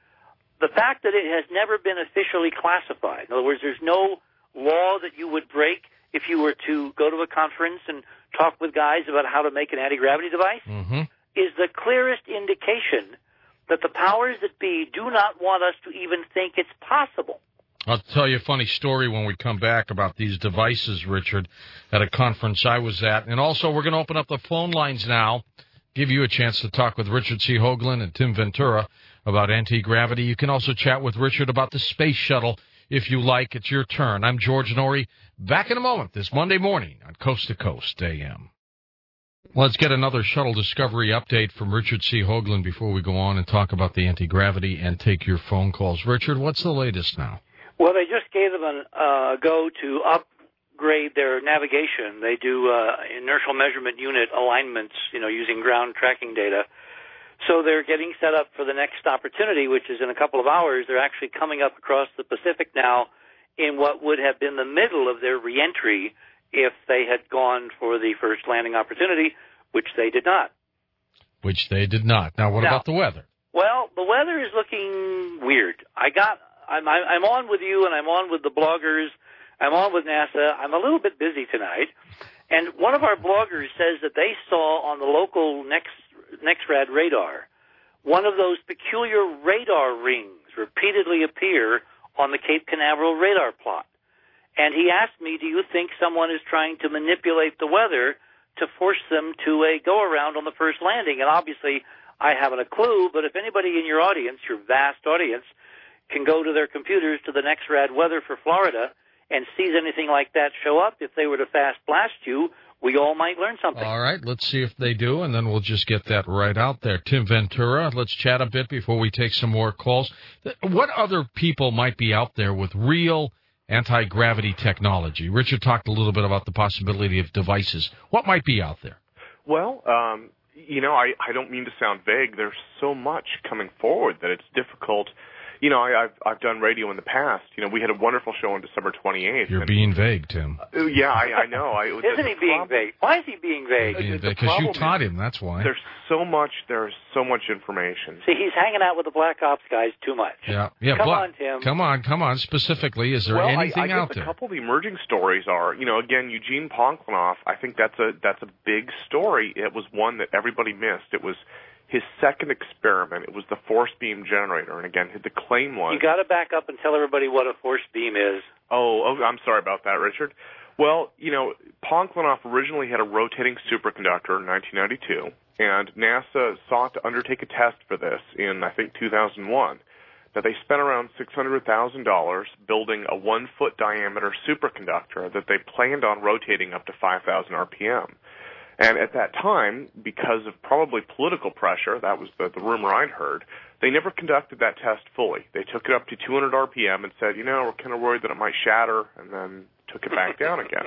S2: The fact that it has never been officially classified, in other words, there's no law that you would break if you were to go to a conference and talk with guys about how to make an anti-gravity device,
S1: mm-hmm.
S2: is the clearest indication that the powers that be do not want us to even think it's possible.
S1: I'll tell you a funny story when we come back about these devices, Richard, at a conference I was at. And also, we're going to open up the phone lines now, give you a chance to talk with Richard C. Hoagland and Tim Ventura about anti-gravity. You can also chat with Richard about the space shuttle if you like. It's your turn. I'm George Norrie. Back in a moment this Monday morning on Coast to Coast A M. Let's get another shuttle discovery update from Richard C. Hoagland before we go on and talk about the anti-gravity and take your phone calls. Richard, what's the latest now?
S2: Well, they just gave them a uh, go to upgrade their navigation. They do uh, inertial measurement unit alignments, you know, using ground tracking data. So they're getting set up for the next opportunity, which is in a couple of hours. They're actually coming up across the Pacific now in what would have been the middle of their reentry if they had gone for the first landing opportunity, which they did not.
S1: Which they did not. Now, what
S2: now,
S1: about the weather?
S2: Well, the weather is looking weird. I got, I'm, I'm on with you, and I'm on with the bloggers. I'm on with NASA. I'm a little bit busy tonight. And one of our bloggers says that they saw on the local Next, NEXRAD radar one of those peculiar radar rings repeatedly appear on the Cape Canaveral radar plot. And he asked me, do you think someone is trying to manipulate the weather to force them to a go-around on the first landing? And obviously, I haven't a clue, but if anybody in your audience, your vast audience, can go to their computers to the NEXRAD weather for Florida and sees anything like that show up, if they were to fast blast you, we all might learn something.
S1: All right, let's see if they do, and then we'll just get that right out there. Tim Ventura, let's chat a bit before we take some more calls. What other people might be out there with real anti-gravity technology? Richard talked a little bit about the possibility of devices. What might be out there?
S4: Well, um, you know, I, I don't mean to sound vague. There's so much coming forward that it's difficult. You know, I, I've I've done radio in the past. You know, we had a wonderful show on December twenty-eighth.
S1: You're
S4: and,
S1: being vague, Tim.
S4: Uh, yeah, I, I know. I,
S2: Isn't the, he being
S4: problem,
S2: vague? Why is he being vague?
S1: Because you taught him, that's why.
S4: There's so much. There's so much information.
S2: See, he's hanging out with the Black Ops guys too much.
S1: Yeah, yeah.
S2: Come
S1: Black,
S2: on, Tim.
S1: Come on, come on. Specifically, is there
S4: well,
S1: anything
S4: I, I guess
S1: out
S4: a
S1: there?
S4: A couple of the emerging stories are, you know, again, Eugene Ponklenoff. I think that's a that's a big story. It was one that everybody missed. It was his second experiment. It was the force beam generator, and again, the claim was...
S2: You got to back up and tell everybody what a force beam is.
S4: Oh, oh, I'm sorry about that, Richard. Well, you know, Ponklenoff originally had a rotating superconductor in nineteen ninety-two, and NASA sought to undertake a test for this in, I think, two thousand one. Now, they spent around six hundred thousand dollars building a one-foot diameter superconductor that they planned on rotating up to five thousand R P M. And at that time, because of probably political pressure, that was the, the rumor I'd heard, they never conducted that test fully. They took it up to two hundred R P M and said, you know, we're kind of worried that it might shatter, and then took it back down again.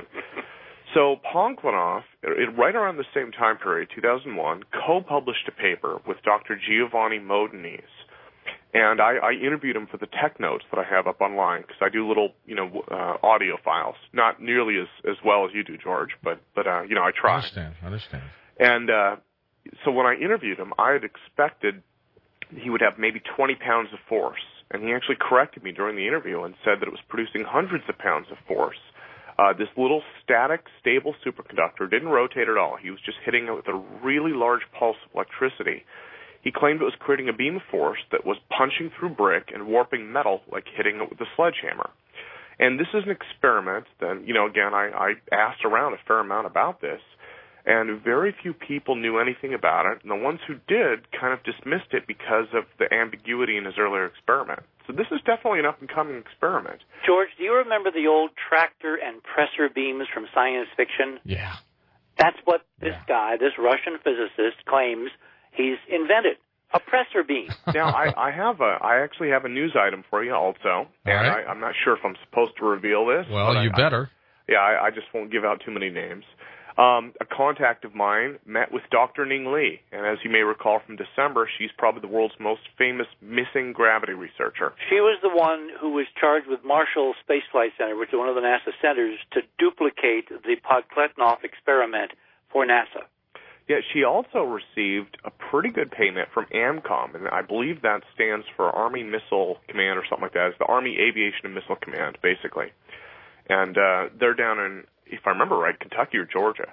S4: So Ponklenoff, it, right around the same time period, two thousand one, co-published a paper with Doctor Giovanni Modenese. And I, I interviewed him for the tech notes that I have up online, because I do little, you know, uh, audio files. Not nearly as, as well as you do, George, but, but uh, you know, I try.
S1: I understand, I understand.
S4: And uh, so when I interviewed him, I had expected he would have maybe twenty pounds of force. And he actually corrected me during the interview and said that it was producing hundreds of pounds of force. Uh, this little static, stable superconductor didn't rotate at all. He was just hitting it with a really large pulse of electricity. He claimed it was creating a beam of force that was punching through brick and warping metal like hitting it with a sledgehammer. And this is an experiment that, you know, again, I, I asked around a fair amount about this, and very few people knew anything about it, and the ones who did kind of dismissed it because of the ambiguity in his earlier experiment. So this is definitely an up-and-coming experiment.
S2: George, do you remember the old tractor and pressor beams from science fiction?
S1: Yeah.
S2: That's what this
S1: yeah.
S2: guy, this Russian physicist, claims he's invented. A pressor beam.
S4: Now, I, I have a, I actually have a news item for you also, and
S1: right.
S4: I, I'm not sure if I'm supposed to reveal this.
S1: Well, you
S4: I,
S1: better.
S4: I, yeah, I, I just won't give out too many names. Um, a contact of mine met with Doctor Ning Li, and as you may recall from December, she's probably the world's most famous missing gravity researcher.
S2: She was the one who was charged with Marshall Space Flight Center, which is one of the NASA centers, to duplicate the Podkletnov experiment for NASA.
S4: Yeah, she also received a pretty good payment from AMCOM, and I believe that stands for Army Missile Command or something like that. It's the Army Aviation and Missile Command, basically. And uh, they're down in, if I remember right, Kentucky or Georgia.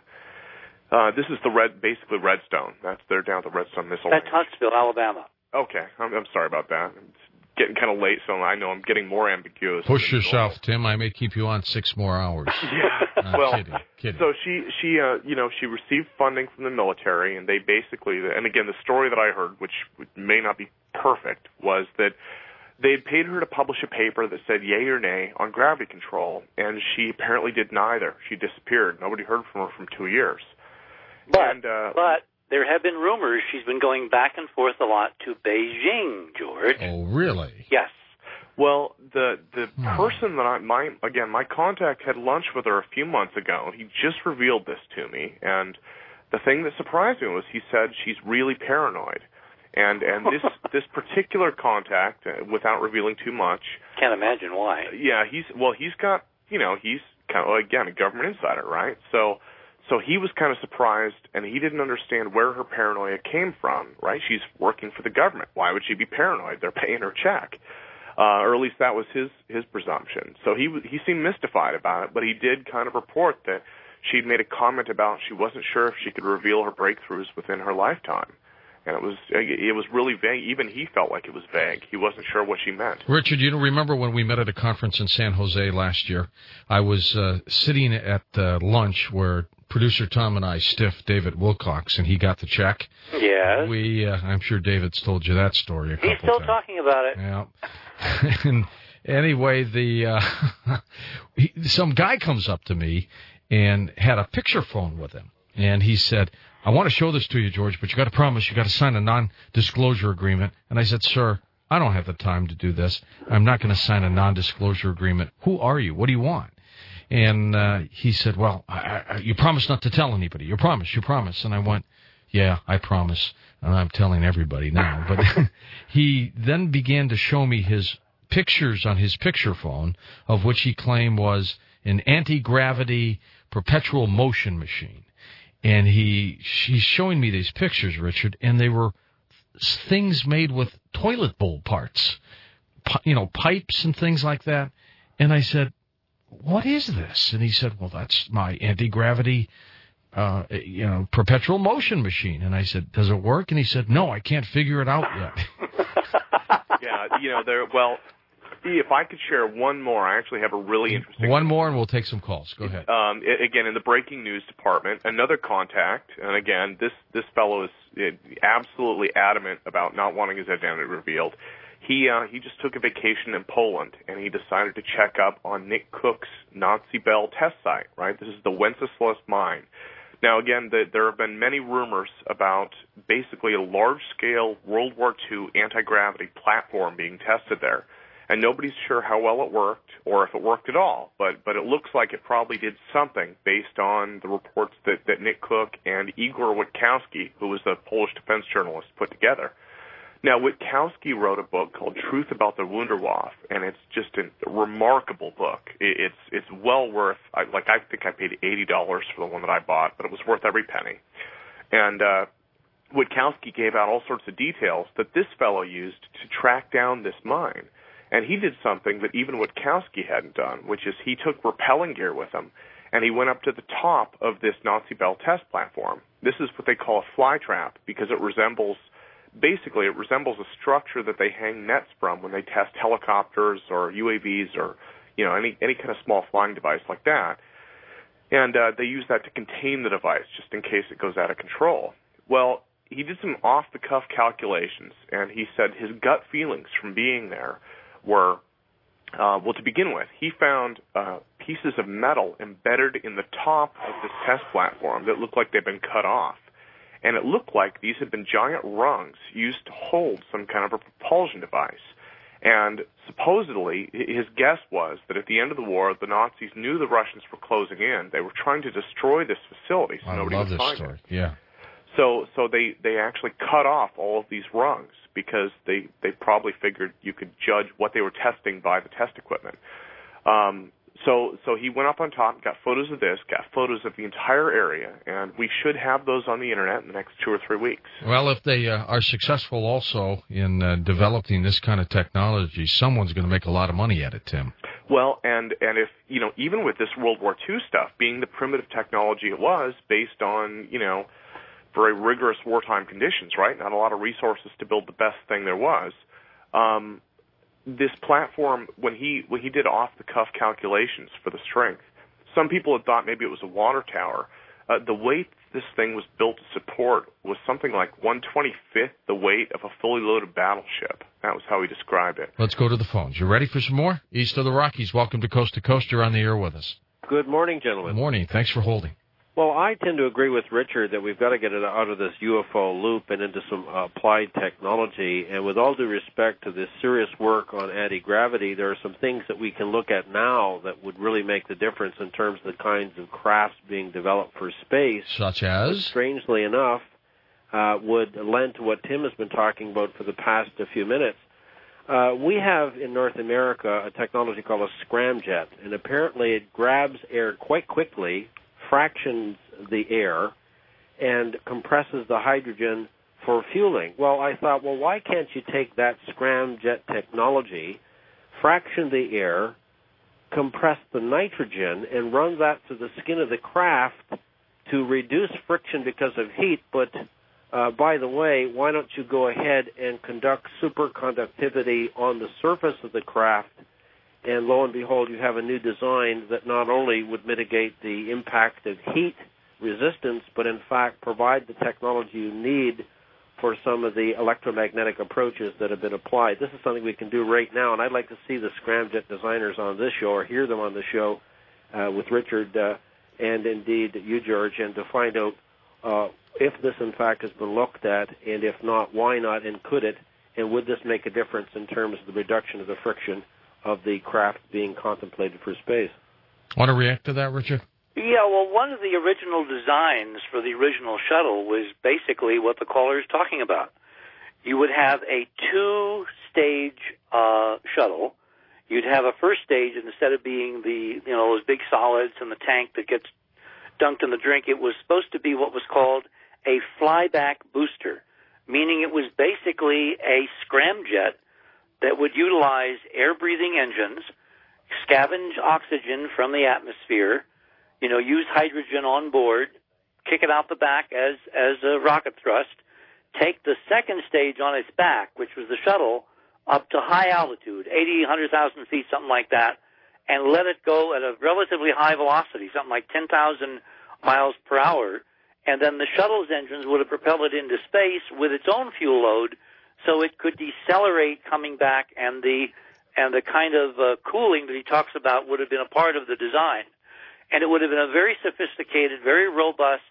S4: Uh, this is the red, basically Redstone. That's they're down at the Redstone Missile
S2: That's
S4: Range.
S2: Huntsville, Alabama.
S4: Okay, I'm, I'm sorry about that. It's getting kind of late, so I know I'm getting more ambiguous.
S1: Push yourself, Tim. I may keep you on six more hours.
S4: Yeah,
S1: uh,
S4: well,
S1: kidding, kidding.
S4: so she, she, uh, you know, she received funding from the military, and they basically, and again, the story that I heard, which may not be perfect, was that they had paid her to publish a paper that said yay or nay on gravity control, and she apparently did neither. She disappeared. Nobody heard from her for two years.
S2: But,
S4: and, uh,
S2: but there have been rumors she's been going back and forth a lot to Beijing, George.
S1: Oh, really?
S2: Yes.
S4: Well, the the
S1: Hmm.
S4: person that I, my again, my contact had lunch with her a few months ago. He just revealed this to me, and the thing that surprised me was he said she's really paranoid. And and this this particular contact, uh, without revealing too much,
S2: Can't imagine why.
S4: yeah, he's well, he's got you know he's kind of again a government insider, right? So so he was kind of surprised, and he didn't understand where her paranoia came from, right? She's working for the government. Why would she be paranoid? They're paying her check, uh, or at least that was his his presumption. So he he seemed mystified about it, but he did kind of report that she'd made a comment about she wasn't sure if she could reveal her breakthroughs within her lifetime. And it was it was really vague. Even he felt like it was vague. He wasn't sure what she meant.
S1: Richard, you remember when we met at a conference in San Jose last year? I was uh, sitting at uh, lunch where producer Tom and I stiffed David Wilcox, and he got the check.
S2: Yes.
S1: We, uh, I'm sure David's told you that story a couple
S2: He's still
S1: times.
S2: talking about it.
S1: Yeah. And anyway, the uh, he, some guy comes up to me and had a picture phone with him, and he said, I want to show this to you, George, but you got to promise you got to sign a non-disclosure agreement. And I said, sir, I don't have the time to do this. I'm not going to sign a non-disclosure agreement. Who are you? What do you want? And uh, he said, well, I, I, you promise not to tell anybody. You promise, you promise. And I went, yeah, I promise. And I'm telling everybody now. But he then began to show me his pictures on his picture phone, of which he claimed was an anti-gravity perpetual motion machine. And he he's showing me these pictures, Richard, and they were things made with toilet bowl parts, P- you know, pipes and things like that. And I said, what is this? And he said, well, that's my anti-gravity, uh, you know, perpetual motion machine. And I said, does it work? And he said, no, I can't figure it out yet.
S4: Yeah, you know, there. Well, if I could share one more, I actually have a really interesting
S1: One more, and we'll take some calls. Go ahead.
S4: Um, I- again, in the breaking news department, another contact, and again, this this fellow is uh, absolutely adamant about not wanting his identity revealed. He uh, he just took a vacation in Poland, and he decided to check up on Nick Cook's Nazi Bell test site. Right, this is the Wenceslas mine. Now, again, the, there have been many rumors about basically a large-scale World War Two anti-gravity platform being tested there. And nobody's sure how well it worked or if it worked at all, but but it looks like it probably did something based on the reports that, that Nick Cook and Igor Witkowski, who was the Polish defense journalist, put together. Now, Witkowski wrote a book called Truth About the Wunderwaffe, and it's just a remarkable book. It, it's it's well worth, I, like I think I paid eighty dollars for the one that I bought, but it was worth every penny. And uh, Witkowski gave out all sorts of details that this fellow used to track down this mine. And he did something that even Witkowski hadn't done, which is he took rappelling gear with him, and he went up to the top of this Nazi Bell test platform. This is what they call a fly trap because it resembles, basically it resembles a structure that they hang nets from when they test helicopters or U A Vs or, you know, any, any kind of small flying device like that. And uh, they use that to contain the device just in case it goes out of control. Well, he did some off-the-cuff calculations, and he said his gut feelings from being there were, uh, well, to begin with, he found uh, pieces of metal embedded in the top of this test platform that looked like they'd been cut off. And it looked like these had been giant rungs used to hold some kind of a propulsion device. And supposedly, his guess was that at the end of the war, the Nazis knew the Russians were closing in. They were trying to destroy this facility so
S1: I
S4: nobody
S1: love
S4: would
S1: this
S4: find
S1: story.
S4: it.
S1: Yeah.
S4: So, so they, they actually cut off all of these rungs because they, they probably figured you could judge what they were testing by the test equipment. Um, so, so he went up on top, got photos of this, got photos of the entire area, and we should have those on the internet in the next two or three weeks.
S1: Well, if they uh, are successful also in uh, developing this kind of technology, someone's going to make a lot of money at it, Tim.
S4: Well, and, and if, you know, even with this World War Two stuff, being the primitive technology it was, based on, you know, very rigorous wartime conditions, right? Not a lot of resources to build the best thing there was. Um, this platform, when he when he did off-the-cuff calculations for the strength, some people had thought maybe it was a water tower. Uh, the weight this thing was built to support was something like one twenty-fifth the weight of a fully loaded battleship. That was how he described it.
S1: Let's go to the phones. You ready for some more? East of the Rockies, welcome to Coast to Coast. You're on the air with us.
S5: Good morning, gentlemen.
S1: Good morning. Thanks for holding.
S5: Well, I tend to agree with Richard that we've got to get it out of this U F O loop and into some uh, applied technology. And with all due respect to this serious work on anti-gravity, there are some things that we can look at now that would really make the difference in terms of the kinds of crafts being developed for space.
S1: Such as?
S5: Which, strangely enough, uh, would lend to what Tim has been talking about for the past a few minutes. Uh, we have in North America a technology called a scramjet, and apparently it grabs air quite quickly, fractions the air, and compresses the hydrogen for fueling. Well, I thought, well, why can't you take that scramjet technology, fraction the air, compress the nitrogen, and run that through the skin of the craft to reduce friction because of heat? But, uh, by the way, why don't you go ahead and conduct superconductivity on the surface of the craft? And lo and behold, you have a new design that not only would mitigate the impact of heat resistance, but in fact provide the technology you need for some of the electromagnetic approaches that have been applied. This is something we can do right now, and I'd like to see the scramjet designers on this show or hear them on the show uh, with Richard uh, and indeed you, George, and to find out uh, if this in fact has been looked at, and if not, why not, and could it, and would this make a difference in terms of the reduction of the friction of the craft being contemplated for space.
S1: Want to react to that, Richard?
S2: Yeah, well, one of the original designs for the original shuttle was basically what the caller is talking about. You would have a two-stage uh, shuttle. You'd have a first stage, and instead of being the, you know, those big solids in the tank that gets dunked in the drink, it was supposed to be what was called a flyback booster, meaning it was basically a scramjet that would utilize air-breathing engines, scavenge oxygen from the atmosphere, you know, use hydrogen on board, kick it out the back as as a rocket thrust, take the second stage on its back, which was the shuttle, up to high altitude, eighty, one hundred thousand feet, something like that, and let it go at a relatively high velocity, something like ten thousand miles per hour, and then the shuttle's engines would have propelled it into space with its own fuel load, so it could decelerate coming back, and the and the kind of uh, cooling that he talks about would have been a part of the design. And it would have been a very sophisticated, very robust,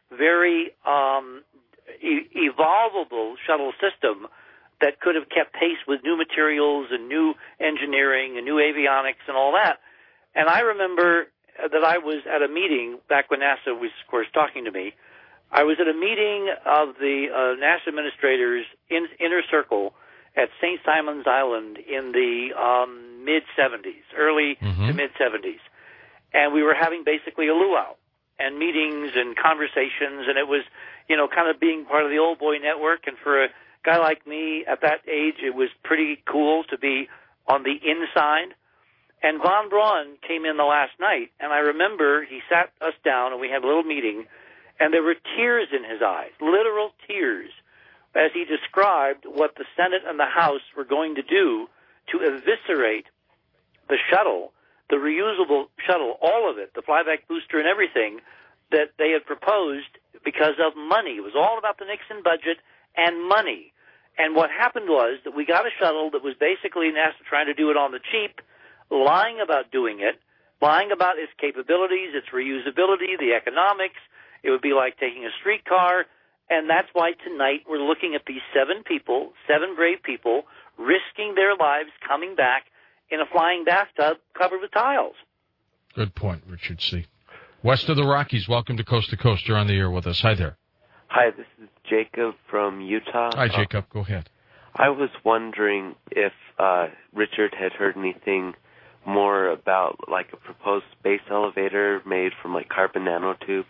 S2: very um, e- evolvable shuttle system that could have kept pace with new materials and new engineering and new avionics and all that. And I remember that I was at a meeting back when NASA was, of course, talking to me. I was at a meeting of the uh, NASA administrators in inner circle at Saint Simon's Island in the um, mid-seventies, early mm-hmm. to mid-seventies. And we were having basically a luau and meetings and conversations, and it was, you know, kind of being part of the old boy network. And for a guy like me at that age, it was pretty cool to be on the inside. And Von Braun came in the last night, and I remember he sat us down, and we had a little meeting, and there were tears in his eyes, literal tears, as he described what the Senate and the House were going to do to eviscerate the shuttle, the reusable shuttle, all of it, the flyback booster and everything that they had proposed because of money. It was all about the Nixon budget and money. And what happened was that we got a shuttle that was basically NASA trying to do it on the cheap, lying about doing it, lying about its capabilities, its reusability, the economics. It would be like taking a streetcar. And that's why tonight we're looking at these seven people, seven brave people, risking their lives coming back in a flying bathtub covered with tiles.
S1: Good point, Richard C. West of the Rockies, welcome to Coast to Coast. You're on the air with us. Hi there.
S6: Hi, this is Jacob from Utah.
S1: Hi, Jacob. Uh, Go ahead.
S6: I was wondering if uh, Richard had heard anything more about, like, a proposed space elevator made from, like, carbon nanotubes.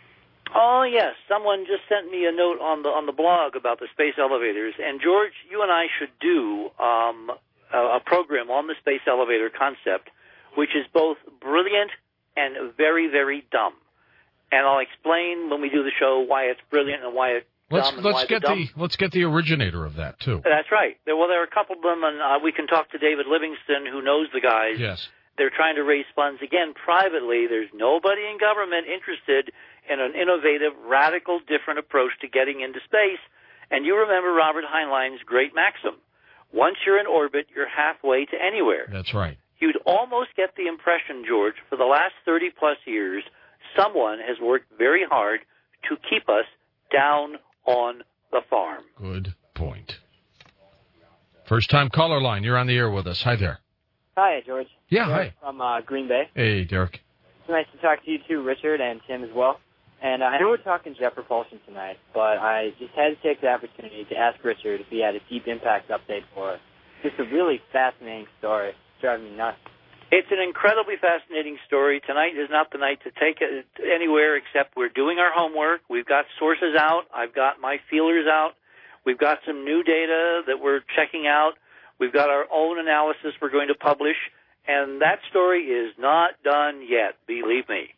S2: Oh, yes. Someone just sent me a note on the on the blog about the space elevators. And, George, you and I should do um, a, a program on the space elevator concept, which is both brilliant and very, very dumb. And I'll explain when we do the show why it's brilliant and why it's
S1: let's,
S2: dumb and
S1: let's
S2: why
S1: get
S2: the dumb.
S1: the Let's get the originator of that, too.
S2: That's right. There, well, there are a couple of them, and uh, we can talk to David Livingston, who knows the guys.
S1: Yes.
S2: They're trying to raise funds, again, privately. There's nobody in government interested in an innovative, radical, different approach to getting into space. And you remember Robert Heinlein's great maxim, once you're in orbit, you're halfway to anywhere.
S1: That's right.
S2: You'd almost get the impression, George, for the last thirty-plus years, someone has worked very hard to keep us down on the farm.
S1: Good point. First-time caller line. You're on the air with us. Hi there.
S7: Hi, George.
S1: Yeah,
S7: Derek
S1: hi.
S7: From uh, Green Bay.
S1: Hey, Derek.
S7: It's nice to talk to you too, Richard, and Tim as well. And uh, I know we're talking jet propulsion tonight, but I just had to take the opportunity to ask Richard if he had a deep impact update for us. Just a really fascinating story. It's driving me nuts.
S2: It's an incredibly fascinating story. Tonight is not the night to take it anywhere except we're doing our homework. We've got sources out. I've got my feelers out. We've got some new data that we're checking out. We've got our own analysis we're going to publish. And that story is not done yet, believe me.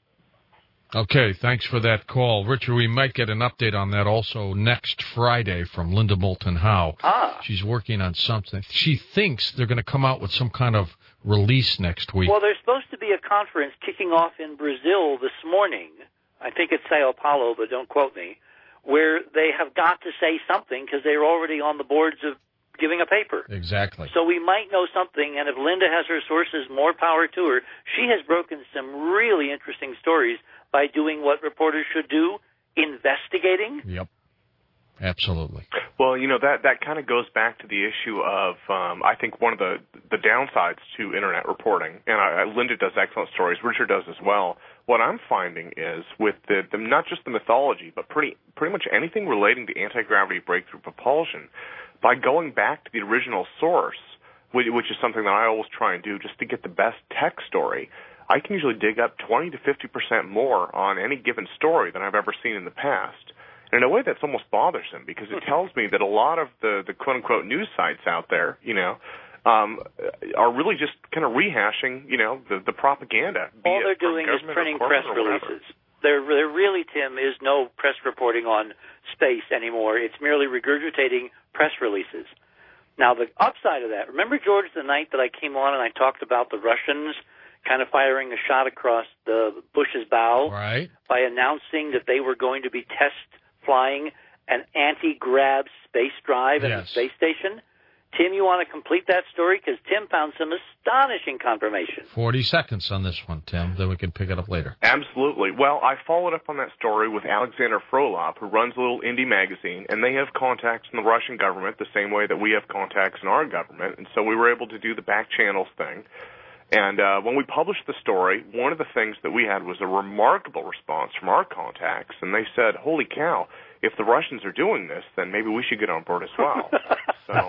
S1: Okay, thanks for that call. Richard, we might get an update on that also next Friday from Linda Moulton Howe.
S2: Ah.
S1: She's working on something. She thinks they're going to come out with some kind of release next week.
S2: Well, there's supposed to be a conference kicking off in Brazil this morning. I think it's Sao Paulo, but don't quote me, where they have got to say something because they're already on the boards of giving a paper.
S1: Exactly.
S2: So we might know something, and if Linda has her sources, more power to her. She has broken some really interesting stories by doing what reporters should do, investigating.
S1: Yep. Absolutely.
S4: Well, you know, that, that kind of goes back to the issue of, um, I think, one of the, the downsides to Internet reporting, and I, Linda does excellent stories, Richard does as well. What I'm finding is with the, the not just the mythology, but pretty pretty much anything relating to anti-gravity breakthrough propulsion, by going back to the original source, which, which is something that I always try and do just to get the best tech story, I can usually dig up twenty to fifty percent more on any given story than I've ever seen in the past. And in a way, that's almost bothersome because it tells me that a lot of the, the quote-unquote news sites out there, you know, um, are really just kind of rehashing, you know, the, the propaganda.
S2: All they're doing is printing press releases. There, there really, Tim, is no press reporting on space anymore. It's merely regurgitating press releases. Now, the upside of that, remember, George, the night that I came on and I talked about the Russians kind of firing a shot across the Bush's bow
S1: right.
S2: by announcing that they were going to be test flying an anti-grav space drive at
S1: yes.
S2: the space station? Tim, you want to complete that story? Because Tim found some astonishing confirmation.
S1: forty seconds on this one, Tim. Then we can pick it up later.
S4: Absolutely. Well, I followed up on that story with Alexander Frolov, who runs a little indie magazine, and they have contacts in the Russian government the same way that we have contacts in our government. And so we were able to do the back channels thing. And uh, when we published the story, one of the things that we had was a remarkable response from our contacts. And they said, holy cow, if the Russians are doing this, then maybe we should get on board as well. so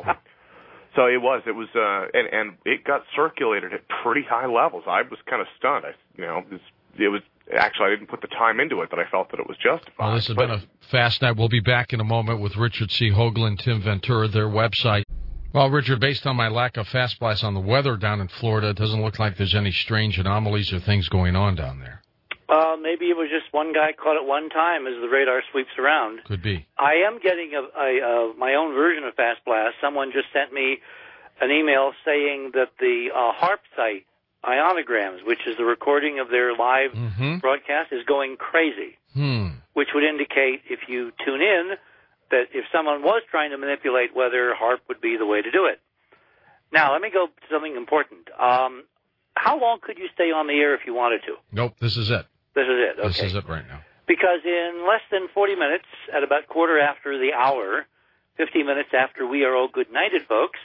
S4: so it was. It was, uh, and, and it got circulated at pretty high levels. I was kind of stunned. I, you know, it was, it was actually, I didn't put the time into it, but I felt that it was justified.
S1: Well, this has
S4: but,
S1: been a fast night. We'll be back in a moment with Richard C. Hoagland, Tim Ventura, their website. Well, Richard, based on my lack of fast blast on the weather down in Florida, it doesn't look like there's any strange anomalies or things going on down there.
S2: Uh, maybe it was just one guy caught at one time as the radar sweeps around.
S1: Could be.
S2: I am getting a, a, a, my own version of fast blast. Someone just sent me an email saying that the uh, HAARP site, Ionograms, which is the recording of their live
S1: mm-hmm.
S2: broadcast, is going crazy,
S1: hmm.
S2: which would indicate, if you tune in, that if someone was trying to manipulate weather, HAARP would be the way to do it. Now, let me go to something important. Um, how long could you stay on the air if you wanted to?
S1: Nope, this is it.
S2: This is it, okay.
S1: This is it right now.
S2: Because in less than forty minutes, at about quarter after the hour, fifty minutes after we are all good-nighted, folks,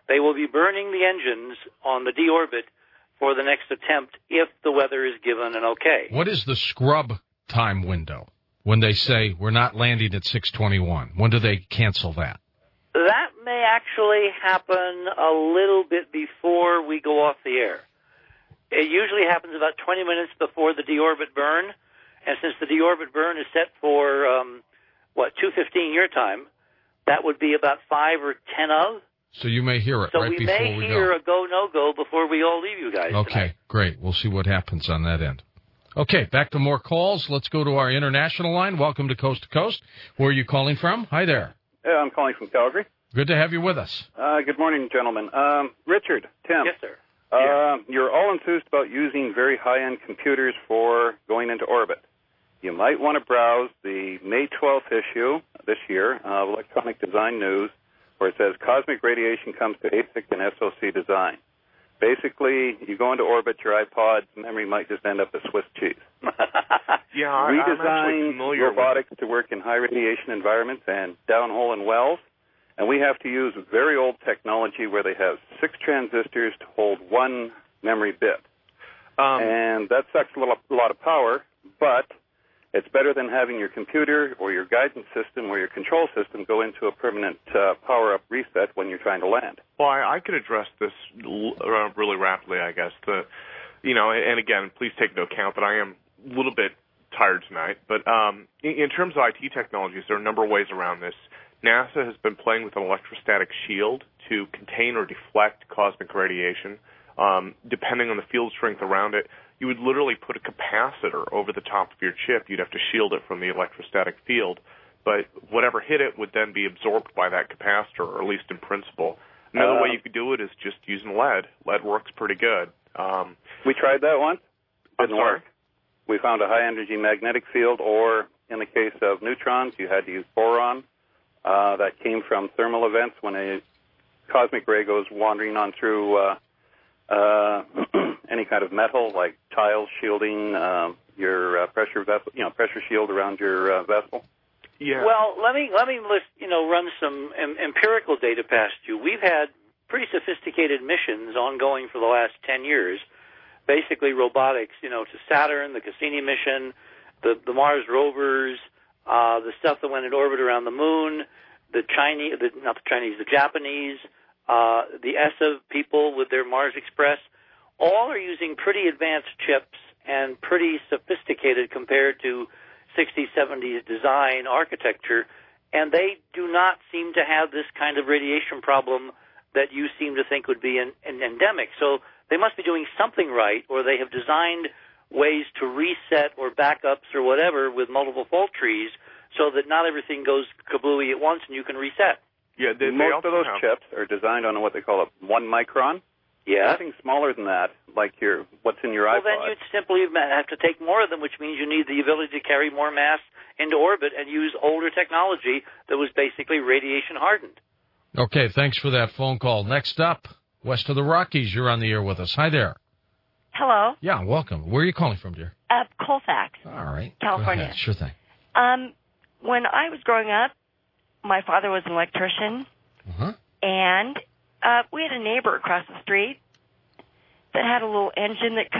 S2: They will be burning the engines on the deorbit for the next attempt if the weather is given an okay.
S1: What is the scrub time window when they say we're not landing at six twenty-one? When do they cancel that?
S2: That may actually happen a little bit before we go off the air. It usually happens about twenty minutes before the deorbit burn, and since the deorbit burn is set for, um, what, two fifteen your time, that would be about five or ten of.
S1: So you may hear it
S2: so
S1: right
S2: we
S1: before we go.
S2: So we may hear a go, no-go before we all leave you guys
S1: Okay,
S2: tonight.
S1: great. We'll see what happens on that end. Okay, back to more calls. Let's go to our international line. Welcome to Coast to Coast. Where are you calling from? Hi there.
S8: Yeah, I'm calling from Calgary.
S1: Good to have you with us.
S8: Uh, good morning, gentlemen. Um, Richard, Tim.
S2: Yes, sir.
S8: Uh,
S2: yeah.
S8: You're all enthused about using very high-end computers for going into orbit. You might want to browse the May twelfth issue this year of Electronic Design News, where it says cosmic radiation comes to A S I C and S O C design. Basically, you go into orbit, your iPod's memory might just end up as Swiss cheese.
S4: yeah, I,
S8: we
S4: I'm
S8: design
S4: familiar
S8: robotics
S4: with
S8: to work in high radiation environments and downhole in wells, and we have to use very old technology where they have six transistors to hold one memory bit.
S4: Um,
S8: and that sucks a, little, a lot of power, but it's better than having your computer or your guidance system or your control system go into a permanent uh, power-up reset when you're trying to land.
S4: Well, I, I could address this l- uh, really rapidly, I guess. The, you know, and again, please take into account that I am a little bit tired tonight. But um, in, in terms of I T technologies, there are a number of ways around this. NASA has been playing with an electrostatic shield to contain or deflect cosmic radiation. Um, depending on the field strength around it, you would literally put a capacitor over the top of your chip. You'd have to shield it from the electrostatic field. But whatever hit it would then be absorbed by that capacitor, or at least in principle. Another uh, way you could do it is just using lead. Lead works pretty good. Um,
S8: we tried that once. Didn't
S4: work.
S8: We found a high-energy magnetic field, or in the case of neutrons, you had to use boron. Uh, that came from thermal events when a cosmic ray goes wandering on through uh, uh, any kind of metal, like tiles shielding um, your uh, pressure vessel, you know, pressure shield around your uh, vessel.
S4: Yeah.
S2: Well, let me let me list, you know, run some em- empirical data past you. We've had pretty sophisticated missions ongoing for the last ten years. Basically, robotics, you know, to Saturn, the Cassini mission, the the Mars rovers. Uh, the stuff that went in orbit around the moon, the Chinese, the, not the Chinese, the Japanese, uh, the E S A people with their Mars Express, all are using pretty advanced chips and pretty sophisticated compared to sixties, seventies design architecture, and they do not seem to have this kind of radiation problem that you seem to think would be an, an endemic. So they must be doing something right, or they have designed ways to reset or backups or whatever with multiple fault trees so that not everything goes kablooey at once and you can reset.
S4: Yeah, they,
S8: Most
S4: they
S8: of those
S4: have...
S8: chips are designed on what they call a one micron.
S2: Yeah.
S8: Nothing smaller than that, like your what's in your
S2: well,
S8: iPod.
S2: Well, then you'd simply have to take more of them, which means you need the ability to carry more mass into orbit and use older technology that was basically radiation hardened.
S1: Okay, thanks for that phone call. Next up, west of the Rockies, you're on the air with us. Hi there.
S9: Hello.
S1: Yeah, welcome. Where are you calling from, dear?
S9: Uh, Colfax.
S1: All right.
S9: California.
S1: Go ahead. Sure thing.
S9: Um, when I was growing up, my father was an electrician,
S1: uh-huh.
S9: and uh, we had a neighbor across the street that had a little engine that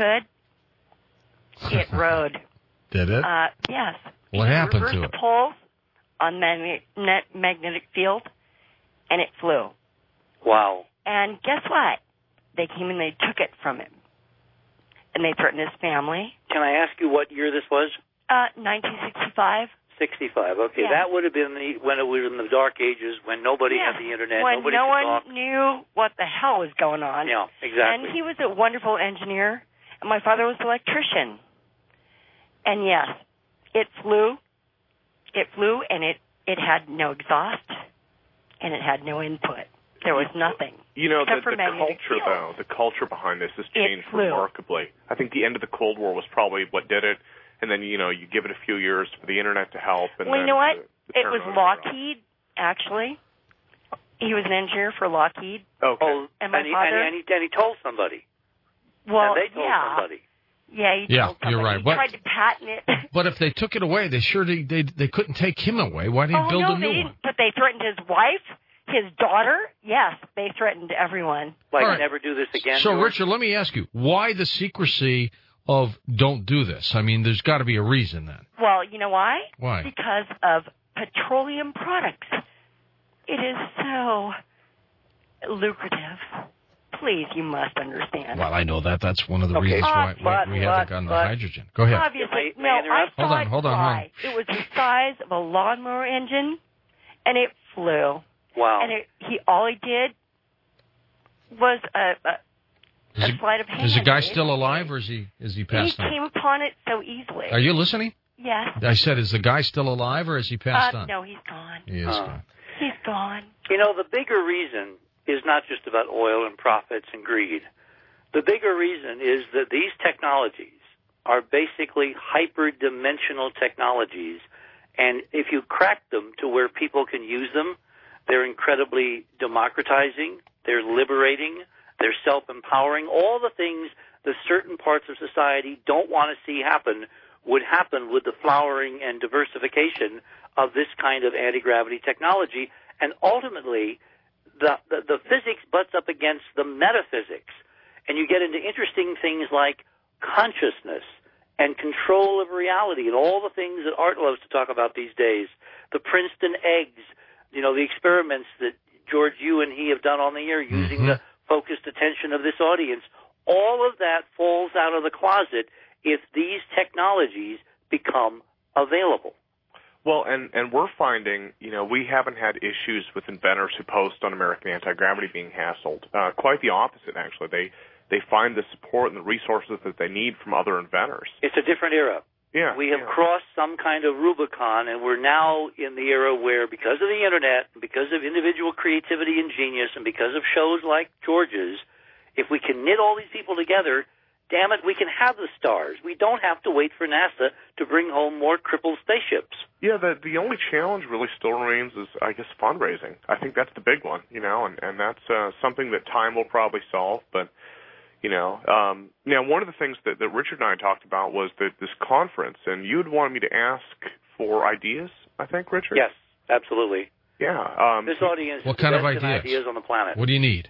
S9: could. It rode.
S1: Did it?
S9: Uh, yes.
S1: What
S9: it
S1: happened to
S9: reversed
S1: it?
S9: the poles on magnet, net magnetic field, and it flew.
S2: Wow.
S9: And guess what? They came and they took it from him. And they threatened his family.
S2: Can I ask you what year this was?
S9: Uh, nineteen sixty-five.
S2: sixty-five. Okay,
S9: yeah.
S2: That would have been the, when it was in the dark ages, when nobody
S9: yeah.
S2: had the internet,
S9: when
S2: nobody
S9: no
S2: could
S9: one
S2: talk.
S9: knew what the hell was going on.
S2: Yeah, exactly.
S9: And he was a wonderful engineer, and my father was an electrician. And yes, it flew. It flew, and it, it had no exhaust, and it had no input. There was nothing.
S4: You know, the,
S9: except for
S4: the culture,
S9: fields.
S4: though, the culture behind this has changed remarkably. I think the end of the Cold War was probably what did it, and then, you know, you give it a few years for the Internet to help. And
S9: well,
S4: then
S9: you know what?
S4: The, the
S9: it was Lockheed, actually. He was an engineer for Lockheed.
S4: Okay.
S2: Oh,
S9: and my
S2: and he,
S9: father...
S2: And he, and he told somebody.
S9: Well,
S2: and they told
S9: yeah.
S2: somebody.
S9: Yeah, he
S1: yeah,
S9: told somebody.
S1: you're right.
S9: He
S1: But,
S9: tried to patent it.
S1: but if they took it away, they sure they, they, they couldn't take him away. Why did he
S9: oh,
S1: build
S9: no,
S1: a new
S9: they
S1: one?
S9: didn't, but they threatened his wife, His daughter, yes, they threatened everyone.
S2: Like,
S1: right.
S2: never do this again.
S1: So,
S2: George?
S1: Richard, let me ask you, why the secrecy of don't do this? I mean, there's got to be a reason then.
S9: Well, you know why?
S1: Why?
S9: Because of petroleum products. It is so lucrative. Please, you must understand.
S1: Well, I know that. That's one of the
S2: Okay.
S1: reasons why
S9: Uh, but-
S1: we, we haven't
S9: but-
S1: gotten the
S9: but-
S1: hydrogen. Go ahead.
S9: Obviously,
S2: May I- may I
S9: no, I
S2: interrupt?
S9: saw
S1: Hold on,
S9: it
S1: hold on,
S9: fly. It was the size of a lawnmower engine, and it flew.
S2: Wow.
S9: And it, he all he did was a, a,
S1: Is,
S9: a
S1: he,
S9: sleight of hand.
S1: is the guy still alive, or is he is he
S9: He
S1: passed on?
S9: came upon it so easily.
S1: Are you listening?
S9: Yes.
S1: I said, is the guy still alive, or is he passed
S9: Uh,
S1: on?
S9: no, he's gone.
S1: He is
S2: Oh.
S1: gone.
S9: He's gone.
S2: You know, the bigger reason is not just about oil and profits and greed. The bigger reason is that these technologies are basically hyperdimensional technologies, and if you crack them to where people can use them, they're incredibly democratizing, they're liberating, they're self-empowering. All the things that certain parts of society don't want to see happen would happen with the flowering and diversification of this kind of anti-gravity technology. And ultimately, the, the, the physics butts up against the metaphysics, and you get into interesting things like consciousness and control of reality and all the things that Art loves to talk about these days. The Princeton eggs, you know, the experiments that George, you and he have done on the air using
S1: Mm-hmm.
S2: the focused attention of this audience. All of that falls out of the closet if these technologies become available.
S4: Well, and, and we're finding, you know, we haven't had issues with inventors who post on American Anti-Gravity being hassled. Uh, quite the opposite, actually. They they find the support and the resources that they need from other inventors.
S2: It's a different era.
S4: Yeah,
S2: We have
S4: yeah.
S2: crossed some kind of Rubicon, and we're now in the era where, because of the Internet, because of individual creativity and genius, and because of shows like George's, if we can knit all these people together, damn it, we can have the stars. We don't have to wait for NASA to bring home more crippled spaceships.
S4: Yeah, the the only challenge really still remains is, I guess, fundraising. I think that's the big one, you know, and, and that's uh, something that time will probably solve. But, you know, um, now one of the things that, that Richard and I talked about was that this conference, and you had wanted me to ask for ideas, I think, Richard?
S2: Yes, absolutely.
S4: Yeah. Um,
S2: This audience
S1: What
S2: is
S1: kind
S2: the
S1: of
S2: best in
S1: ideas?
S2: ideas on the planet.
S1: What do you need?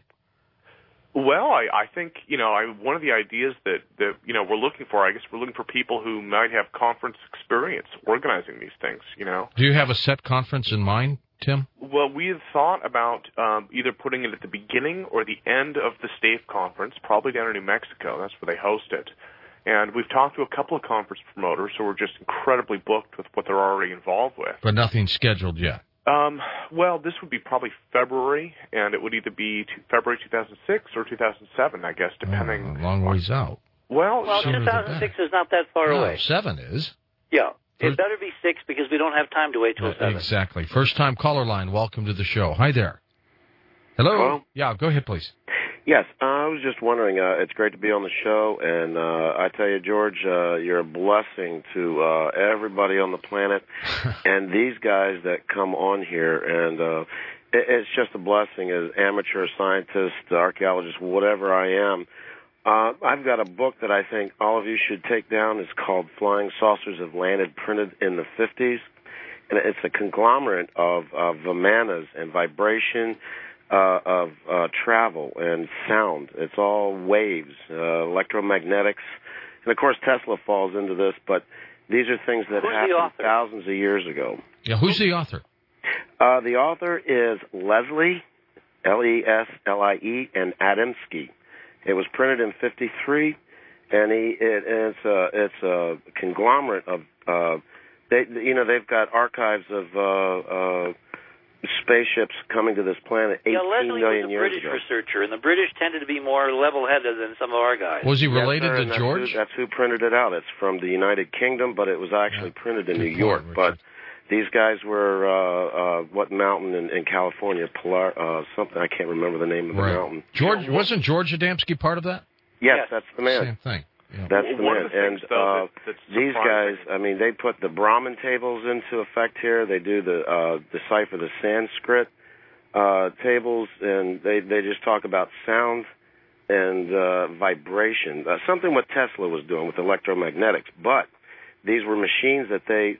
S4: Well, I, I think, you know, I, one of the ideas that, that, you know, we're looking for, I guess we're looking for people who might have conference experience organizing these things, you know.
S1: Do you have a set conference in mind, Tim?
S4: Well, we had thought about um, either putting it at the beginning or the end of the STAFE conference, probably down in New Mexico. That's where they host it. And we've talked to a couple of conference promoters who are just incredibly booked with what they're already involved with.
S1: But nothing scheduled yet.
S4: Um, well, this would be probably February, and it would either be to February two thousand six or two thousand seven, I guess, depending.
S1: Oh, a long ways out.
S4: Well,
S2: Well,
S1: Sooner
S2: two
S1: the
S2: thousand six
S1: better.
S2: is not that far
S1: No,
S2: away.
S1: seven is.
S2: Yeah.
S1: First-
S2: It better be six because we don't have time to wait till
S1: Uh,
S2: seven.
S1: exactly. First time caller line. Welcome to the show. Hi there. Hello.
S10: Hello?
S1: Yeah, go ahead, please.
S10: Yes, uh, I was just wondering, uh, it's great to be on the show, and uh, I tell you, George, uh, you're a blessing to uh, everybody on the planet, and these guys that come on here, and uh, it, it's just a blessing as amateur scientist, archaeologist, whatever I am. Uh, I've got a book that I think all of you should take down. It's called Flying Saucers Have Landed, printed in the fifties, and it's a conglomerate of uh, Vimanas and vibration, Uh, of uh, travel and sound. It's all waves, uh, electromagnetics. And, of course, Tesla falls into this, but these are things that
S2: Who's the
S10: happened
S2: author?
S10: thousands of years ago.
S1: Yeah, who's the author?
S10: Uh, the author is Leslie, L E S L I E, and Adamski. It was printed in fifty-three, and he it, it's a it's a conglomerate of uh, they you know they've got archives of uh, uh, spaceships coming to this planet
S2: Yeah,
S10: eighteen
S2: Leslie
S10: million
S2: was a
S10: years
S2: British
S10: ago.
S2: researcher, and the British tended to be more level-headed than some of our guys.
S1: Was he
S10: Yes,
S1: related
S10: sir, and
S1: to
S10: that's
S1: George?
S10: Who, that's who printed it out. It's from the United Kingdom, but it was actually
S1: Yeah.
S10: printed in
S1: Good
S10: New
S1: point,
S10: York.
S1: Richard.
S10: But these guys were uh, uh, what mountain in, in California? Polar, uh, something I can't remember the name of the
S1: Right.
S10: mountain.
S1: George wasn't George Adamski part of that?
S10: Yes,
S2: Yes.
S10: that's the man.
S1: Same thing. Yeah.
S10: That's
S4: Well,
S10: the
S4: one
S10: man.
S4: of the things,
S10: and
S4: though,
S10: uh,
S4: that- that's
S10: these guys,
S4: surprising-
S10: I mean, they put the Brahmin tables into effect here. They do the uh, decipher the Sanskrit uh, tables, and they they just talk about sound and uh, vibration. Uh, something what Tesla was doing with electromagnetics, but these were machines that they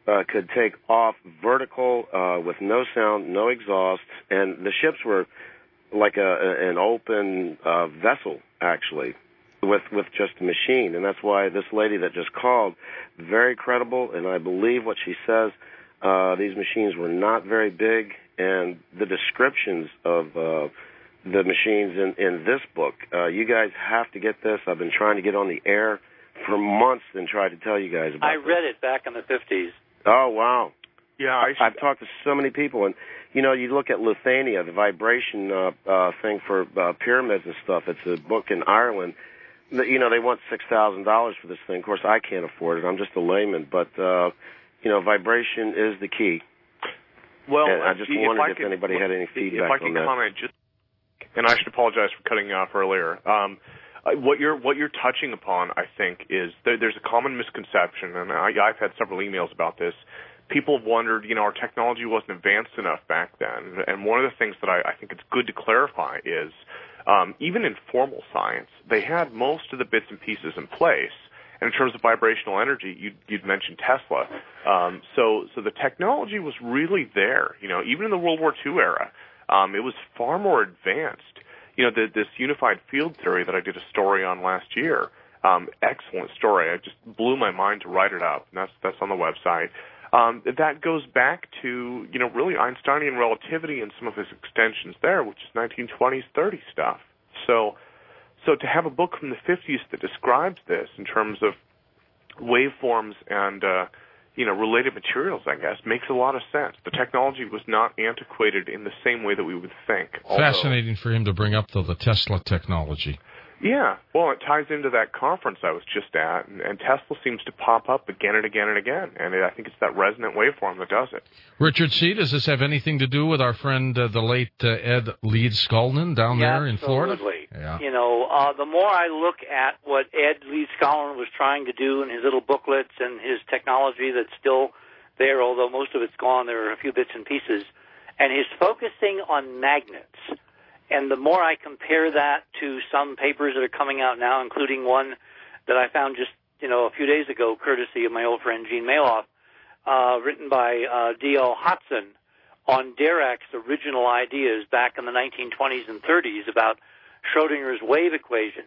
S10: uh, could take off vertical uh, with no sound, no exhaust, and the ships were like a, an open uh, vessel, actually, with with just a machine. And that's why this lady that just called, very credible, and I believe what she says. Uh, these machines were not very big, and the descriptions of uh, the machines in, in this book, uh, you guys have to get this. I've been trying to get on the air for months and tried to tell you guys about it.
S2: I read it back in the fifties.
S10: Oh, wow.
S4: Yeah, I should...
S10: I've talked to so many people, and, you know, you look at Luthania, the vibration uh, uh, thing for uh, pyramids and stuff. It's a book in Ireland. You know, they want six thousand dollars for this thing. Of course, I can't afford it. I'm just a layman, but... Uh, You know, vibration is the key.
S4: Well,
S10: and I just
S4: if
S10: wondered
S4: I
S10: if
S4: could,
S10: anybody had any feedback
S4: if I could
S10: on that.
S4: comment, just, and I should apologize for cutting you off earlier. Um, what you're what you're touching upon, I think, is there, there's a common misconception, and I, I've had several emails about this. People have wondered, you know, our technology wasn't advanced enough back then, and one of the things that I, I think it's good to clarify is, um, even in formal science, they had most of the bits and pieces in place. And in terms of vibrational energy, you'd, you'd mentioned Tesla. Um, so, so the technology was really there. You know, even in the World War Two era, um, it was far more advanced. You know, the, this unified field theory that I did a story on last year, um, excellent story. It just blew my mind to write it up, and that's that's on the website. Um, that goes back to, you know, really Einsteinian relativity and some of his extensions there, which is nineteen twenties, thirties stuff. So. So to have a book from the fifties that describes this in terms of waveforms and, uh, you know, related materials, I guess, makes a lot of sense. The technology was not antiquated in the same way that we would think.
S1: Fascinating for him to bring up, though, the Tesla technology.
S4: Yeah, well, it ties into that conference I was just at, and, and Tesla seems to pop up again and again and again, and it, I think it's that resonant waveform that does it.
S1: Richard C., does this have anything to do with our friend, uh, the late uh, Ed Leeds-Skolnin down
S2: yeah,
S1: there in Florida?
S2: Absolutely.
S1: Yeah.
S2: You know, uh, the more I look at what Ed Leeds-Skolnin was trying to do in his little booklets and his technology that's still there, although most of it's gone, there are a few bits and pieces, and his focusing on magnets. And the more I compare that to some papers that are coming out now, including one that I found just, you know, a few days ago, courtesy of my old friend Gene Mailoff, uh, written by uh, D L Hodson on Dirac's original ideas back in the nineteen twenties and thirties about Schrodinger's wave equation.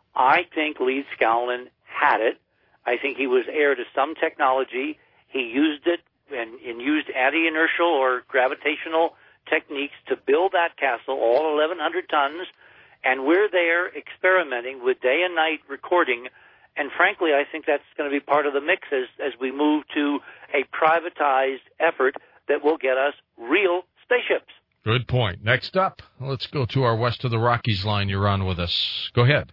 S2: I think Leeds-Skolnin had it. I think he was heir to some technology. He used it and, and used anti-inertial or gravitational techniques to build that castle, all eleven hundred tons, and we're there experimenting with day and night recording, and frankly, I think that's going to be part of the mix as, as we move to a privatized effort that will get us real spaceships.
S1: Good point. Next up, let's go to our West of the Rockies line. You're on with us. Go ahead.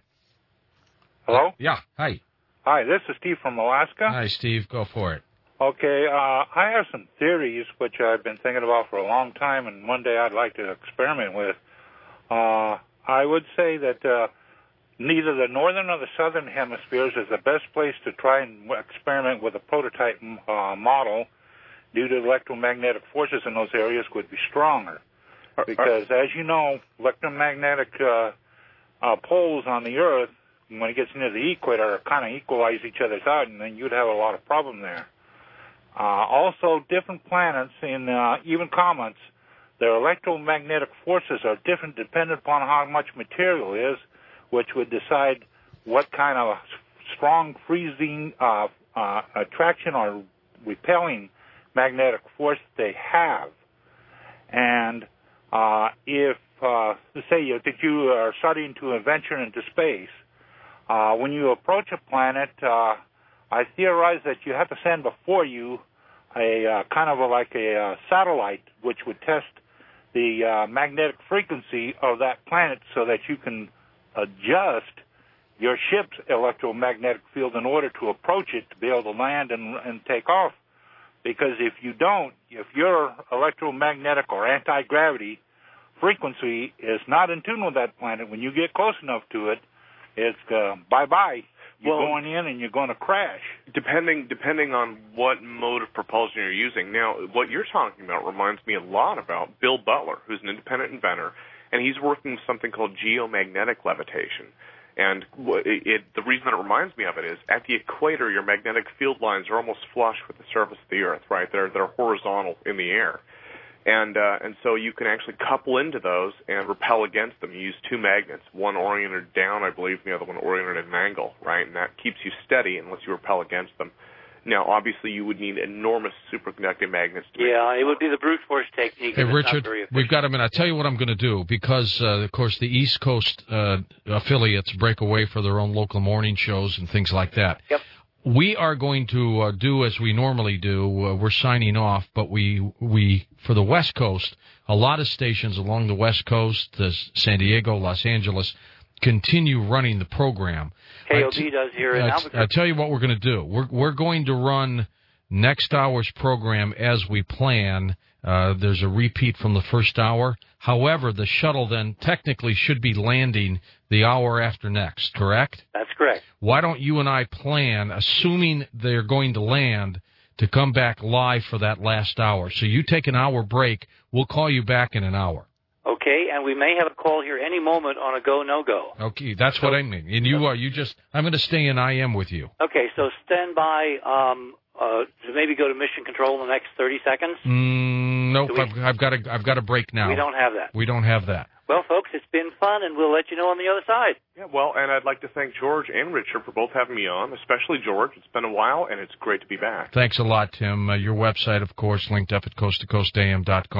S11: Hello?
S1: Yeah, hi.
S11: Hi, this is Steve from Alaska.
S1: Hi, Steve. Go for it.
S11: Okay, uh, I have some theories which I've been thinking about for a long time, and one day I'd like to experiment with. Uh, I would say that uh, neither the northern or the southern hemispheres is the best place to try and experiment with a prototype uh, model due to electromagnetic forces in those areas would be stronger. Because, as you know, electromagnetic uh, uh, poles on the Earth, when it gets near the equator, kind of equalize each other's out, and then you'd have a lot of problem there. Uh, also, different planets, in uh, even comets, their electromagnetic forces are different dependent upon how much material is, which would decide what kind of strong freezing uh, uh, attraction or repelling magnetic force they have. And uh, if, uh, say, you, that you are starting to venture into space, uh, when you approach a planet, uh, I theorize that you have to send before you a uh, kind of a, like a uh, satellite which would test the uh, magnetic frequency of that planet so that you can adjust your ship's electromagnetic field in order to approach it to be able to land and, and take off. Because if you don't, if your electromagnetic or anti-gravity frequency is not in tune with that planet, when you get close enough to it, it's uh, bye-bye. You're well, going in and you're going to crash.
S4: Depending depending on what mode of propulsion you're using. Now, what you're talking about reminds me a lot about Bill Butler, who's an independent inventor, and he's working with something called geomagnetic levitation. And it, it, the reason that it reminds me of it is at the equator, your magnetic field lines are almost flush with the surface of the Earth, right? They're they're horizontal in the air, and uh, and so you can actually couple into those and repel against them. You use two magnets, one oriented down, I believe, and the other one oriented at an angle, right? And that keeps you steady unless you repel against them. Now, obviously, you would need enormous superconducting magnets to make
S2: Yeah, it would be the brute force technique.
S1: Hey, Richard, we've got a minute. I'll tell you what I'm going to do, because, uh, of course, the East Coast uh, affiliates break away for their own local morning shows and things like that.
S2: Yep.
S1: We are going to uh, do as we normally do. Uh, we're signing off, but we, we for the West Coast, a lot of stations along the West Coast, uh, San Diego, Los Angeles, continue running the program.
S2: K O B does here in Albuquerque.
S1: I'll tell you what we're going to do. We're we're going to run next hour's program as we plan. Uh, there's a repeat from the first hour. However, the shuttle then technically should be landing the hour after next, correct?
S2: That's correct.
S1: Why don't you and I plan, assuming they're going to land, to come back live for that last hour? So you take an hour break. We'll call you back in an hour.
S2: Okay, and we may have a call here any moment on a go, no-go.
S1: Okay, that's what I mean. And you are, you just, I'm going to stay in I M with you.
S2: Okay, so stand by um, uh, to maybe go to mission control in the next thirty seconds?
S1: Mm, nope,
S2: we,
S1: I've, I've got a, I've got a break now.
S2: We don't have that.
S1: We don't have that.
S2: Well, folks, it's been fun, and we'll let you know on the other side.
S4: Yeah, well, and I'd like to thank George and Richard for both having me on, especially George. It's been a while, and it's great to be back.
S1: Thanks a lot, Tim. Uh, your website, of course, linked up at coast to coast a m dot com.